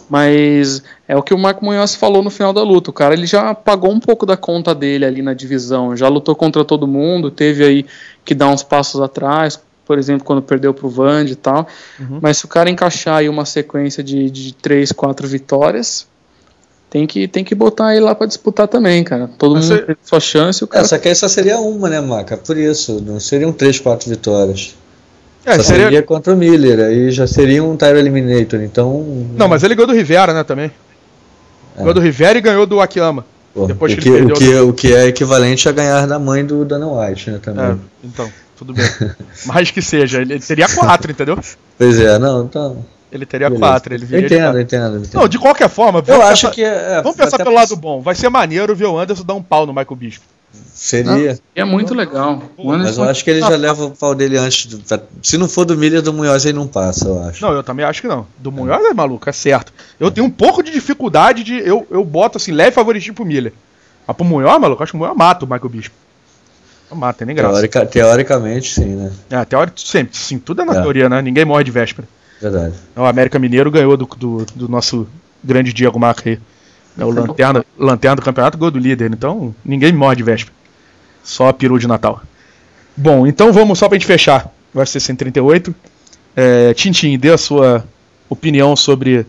mas é o que o Marco Munhoz falou no final da luta. O cara, ele já pagou um pouco da conta dele ali na divisão, já lutou contra todo mundo, teve aí que dar uns passos atrás, por exemplo, quando perdeu pro Vandy e tal. Mas se o cara encaixar aí uma sequência de 3, 4 vitórias, tem que botar ele lá pra disputar também, cara. Todo mundo tem sua chance. O cara... Só que aí só seria uma, né, Maca? Por isso, não seriam 3, 4 vitórias. Seria contra o Miller, aí já seria um title eliminator, então... Não, mas ele ganhou do Rivera, né, também. Ganhou do Rivera e ganhou do Akiyama. Depois que ele perdeu o que é equivalente a ganhar da mãe do Dana White, né, também. Então, tudo bem. Mas que seja, ele teria 4, entendeu? Pois não, então... Ele teria 4, ele viria Entendo. Não, de qualquer forma, acho que vamos pensar pelo lado bom. Vai ser maneiro ver o Anderson dar um pau no Michael Bisping. Seria. É muito legal. Mas eu acho que ele já leva o pau dele antes. Se não for do Miller, do Munhoz ele não passa, eu acho. Não, eu também acho que não. Do Munhoz é maluco, é certo. Eu tenho um pouco de dificuldade de. Eu boto assim, leve favoritismo pro Miller. Mas pro Munhoz, maluco, acho que o Munhoz mata o Michael Bisping. Não mata, tem nem graça. Teoricamente, sim, né? Teoricamente, sempre. Sim, tudo é na teoria, né? Ninguém morre de véspera. Verdade. O América Mineiro ganhou do nosso grande Diego Maca aí. O lanterna do campeonato ganhou do líder. Então ninguém morre de véspera. Só a peru de Natal. Bom, então vamos só pra gente fechar. Vai ser 138. Tintin, dê a sua opinião sobre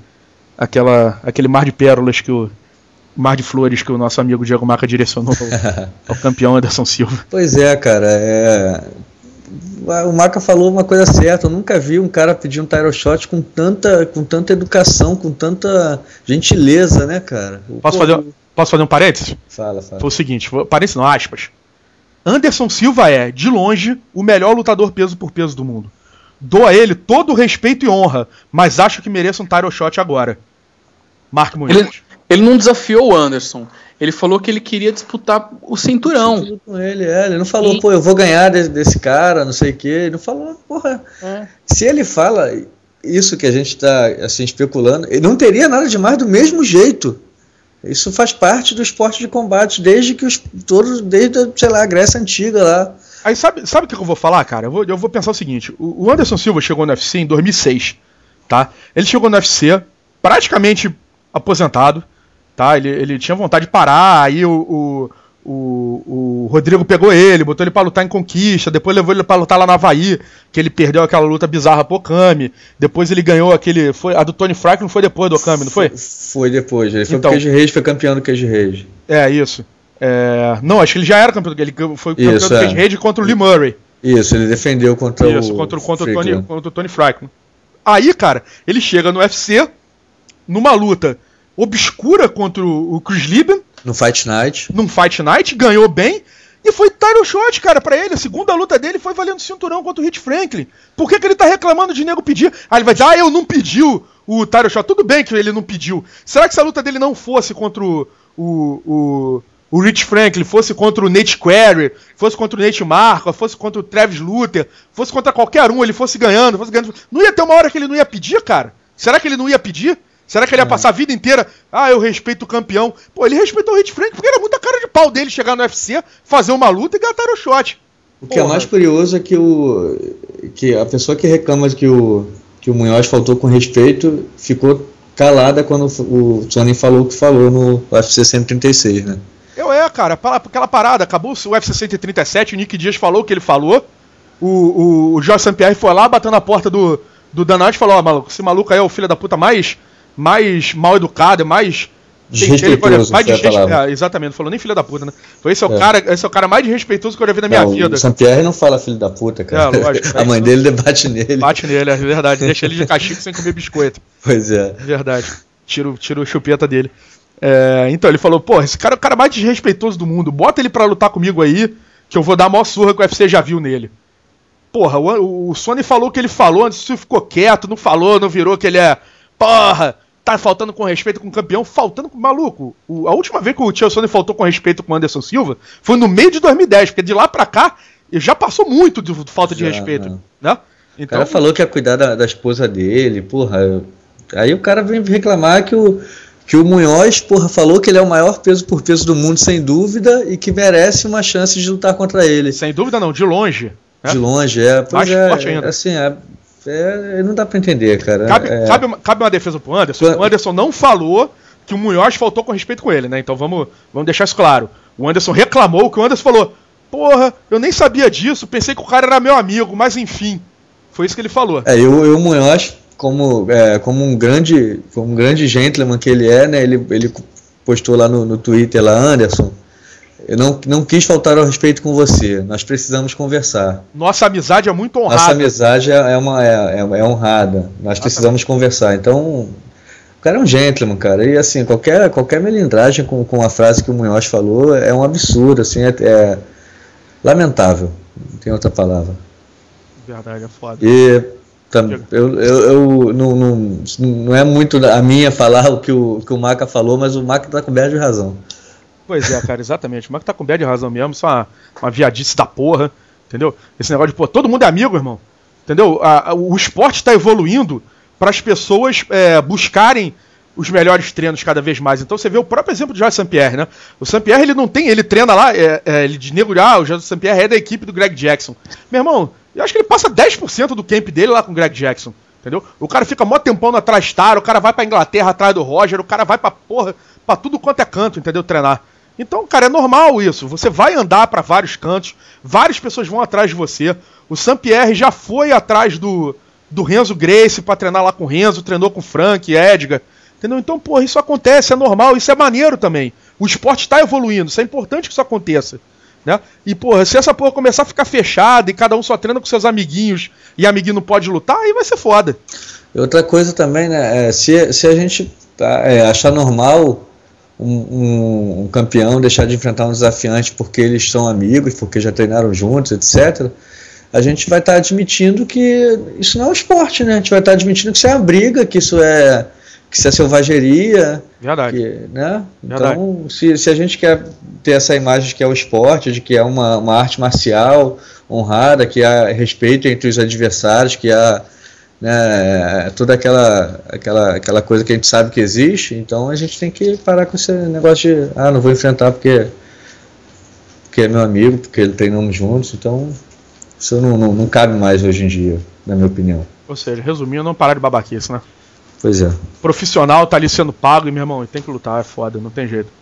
aquele mar de pérolas mar de flores que o nosso amigo Diego Maca direcionou ao campeão Anderson Silva. Pois cara, o Maca falou uma coisa certa. Eu nunca vi um cara pedir um title shot com tanta educação, com tanta gentileza, né, cara? Posso fazer um parênteses? Fala. Foi o seguinte, parênteses não, aspas. Anderson Silva é, de longe, o melhor lutador peso por peso do mundo. Dou a ele todo o respeito e honra, mas acho que mereça um title shot agora. Marco Munhoz. Ele não desafiou o Anderson. Ele falou que ele queria disputar o cinturão. Com ele não falou, eu vou ganhar desse cara, não sei o que. Ele não falou, porra. Se ele fala isso que a gente tá assim, especulando, ele não teria nada demais do mesmo jeito. Isso faz parte do esporte de combate, desde sei lá, a Grécia Antiga lá. Aí sabe o que eu vou falar, cara? Eu vou pensar o seguinte, o Anderson Silva chegou no UFC em 2006, tá? Ele chegou no UFC praticamente aposentado, tá? Ele tinha vontade de parar, aí o Rodrigo pegou ele, botou ele pra lutar em Conquista, depois levou ele pra lutar lá na Havaí, que ele perdeu aquela luta bizarra pro Okami, depois ele ganhou a do Tony Franklin foi depois do Okami, não foi? Foi depois, ele foi pro Cage Rage, foi campeão do Cage Rage. Isso. Não, acho que ele já era campeão. Ele foi campeão do Cage contra o Lee Murray. Isso, ele defendeu contra o Tony Franklin. Aí, cara, ele chega no UFC numa luta obscura contra o Chris Lieben. No Fight Night, ganhou bem. E foi title shot, cara, pra ele. A segunda luta dele foi valendo cinturão contra o Rich Franklin. Por que ele tá reclamando de nego pedir? Aí ele vai dizer, eu não pedi o title shot. Tudo bem que ele não pediu. Será que se a luta dele não fosse contra o Rich Franklin, fosse contra o Nate Query, fosse contra o Nate Marco, fosse contra o Travis Luther, fosse contra qualquer um, ele fosse ganhando, não ia ter uma hora que ele não ia pedir, cara? Será que ele não ia pedir? Será que ele ia passar a vida inteira? Eu respeito o campeão. Pô, ele respeitou o Rich Franklin porque era muita cara de pau dele chegar no UFC, fazer uma luta e ganhar o shot. O que é mais curioso é que a pessoa que reclama que o Munhoz faltou com respeito ficou calada quando o Tony falou o que falou no UFC 136, né? Cara, aquela parada, acabou o UFC 137, o Nick Diaz falou o que ele falou, o Georges St-Pierre foi lá, bateu na porta do Dana White e falou, maluco, esse maluco aí é o filho da puta mais mal educado, mais desrespeitoso, exatamente, não falou nem filho da puta, né? Esse é o cara mais desrespeitoso que eu já vi na minha vida. O St-Pierre não fala filho da puta, cara. Lógico, a mãe dele debate nele. Bate nele, é verdade. Deixa ele de castigo sem comer biscoito. Pois é. Verdade. Tira o chupeta dele. Então ele falou, esse cara é o cara mais desrespeitoso do mundo. Bota ele pra lutar comigo aí, que eu vou dar a maior surra que o UFC já viu nele. O Sony falou o que ele falou, antes você ficou quieto, não falou, não virou que ele tá faltando com respeito com o campeão, maluco. A última vez que o Chael Sonnen faltou com respeito com o Anderson Silva foi no meio de 2010, porque de lá pra cá já passou muito de falta de respeito, né? Então, o cara falou que ia cuidar da esposa dele, aí o cara vem reclamar que o Munhoz, falou que ele é o maior peso por peso do mundo, sem dúvida, e que merece uma chance de lutar contra ele. Sem dúvida não, de longe. De longe, mais forte ainda. Assim, não dá pra entender, cara. Cabe uma defesa pro Anderson. O Anderson não falou que o Munhoz faltou com respeito com ele, né? Então vamos deixar isso claro. O Anderson reclamou, que o Anderson falou, eu nem sabia disso, pensei que o cara era meu amigo, mas enfim. Foi isso que ele falou. E o Munhoz, como um grande gentleman que ele é, né? Ele postou lá no Twitter, Anderson, eu não quis faltar ao respeito com você, nós precisamos conversar. Nossa amizade é muito honrada. Nossa amizade é honrada, nós precisamos conversar. Então, o cara é um gentleman, cara, e assim, qualquer melindragem com a frase que o Munhoz falou é um absurdo, assim, é lamentável, não tem outra palavra. Verdade, é foda. E eu não é muito a minha falar o que o Maca falou, mas o Maca tá coberto de razão. Pois é, cara, exatamente. O Maca tá coberto de razão mesmo, isso é uma viadice da porra, entendeu? Esse negócio de, todo mundo é amigo, irmão, entendeu? O esporte tá evoluindo para as pessoas buscarem os melhores treinos cada vez mais. Então você vê o próprio exemplo do Georges St-Pierre, né? O St-Pierre, ele treina lá, ele de nego, o Georges St-Pierre é da equipe do Greg Jackson. Meu irmão, eu acho que ele passa 10% do camp dele lá com o Greg Jackson, entendeu? O cara fica mó tempão na Trastar, o cara vai pra Inglaterra atrás do Roger, o cara vai pra tudo quanto é canto, entendeu? Treinar. Então, cara, é normal isso. Você vai andar pra vários cantos, várias pessoas vão atrás de você. O St-Pierre já foi atrás do Renzo Gracie pra treinar lá com o Renzo, treinou com o Frank, Edgar, entendeu? Então, isso acontece, é normal, isso é maneiro também. O esporte tá evoluindo, isso é importante que isso aconteça. Né? E, se essa porra começar a ficar fechada e cada um só treina com seus amiguinhos e amiguinho não pode lutar, aí vai ser foda. Outra coisa também, né? Se a gente achar normal um campeão deixar de enfrentar um desafiante porque eles são amigos, porque já treinaram juntos, etc., a gente vai estar admitindo que isso não é um esporte, né? A gente vai estar admitindo que isso é uma briga, que isso é selvageria. Verdade. Né? Verdade. Então, se a gente quer ter essa imagem de que é o esporte, de que é uma arte marcial honrada, que há respeito entre os adversários, que há, né, toda aquela coisa que a gente sabe que existe, então a gente tem que parar com esse negócio de não vou enfrentar porque é meu amigo, porque treinamos juntos. Então isso não cabe mais hoje em dia, na minha opinião. Ou seja, resumindo, não parar de babaquice, né? Pois é. Profissional tá ali sendo pago e, meu irmão, tem que lutar, é foda, não tem jeito.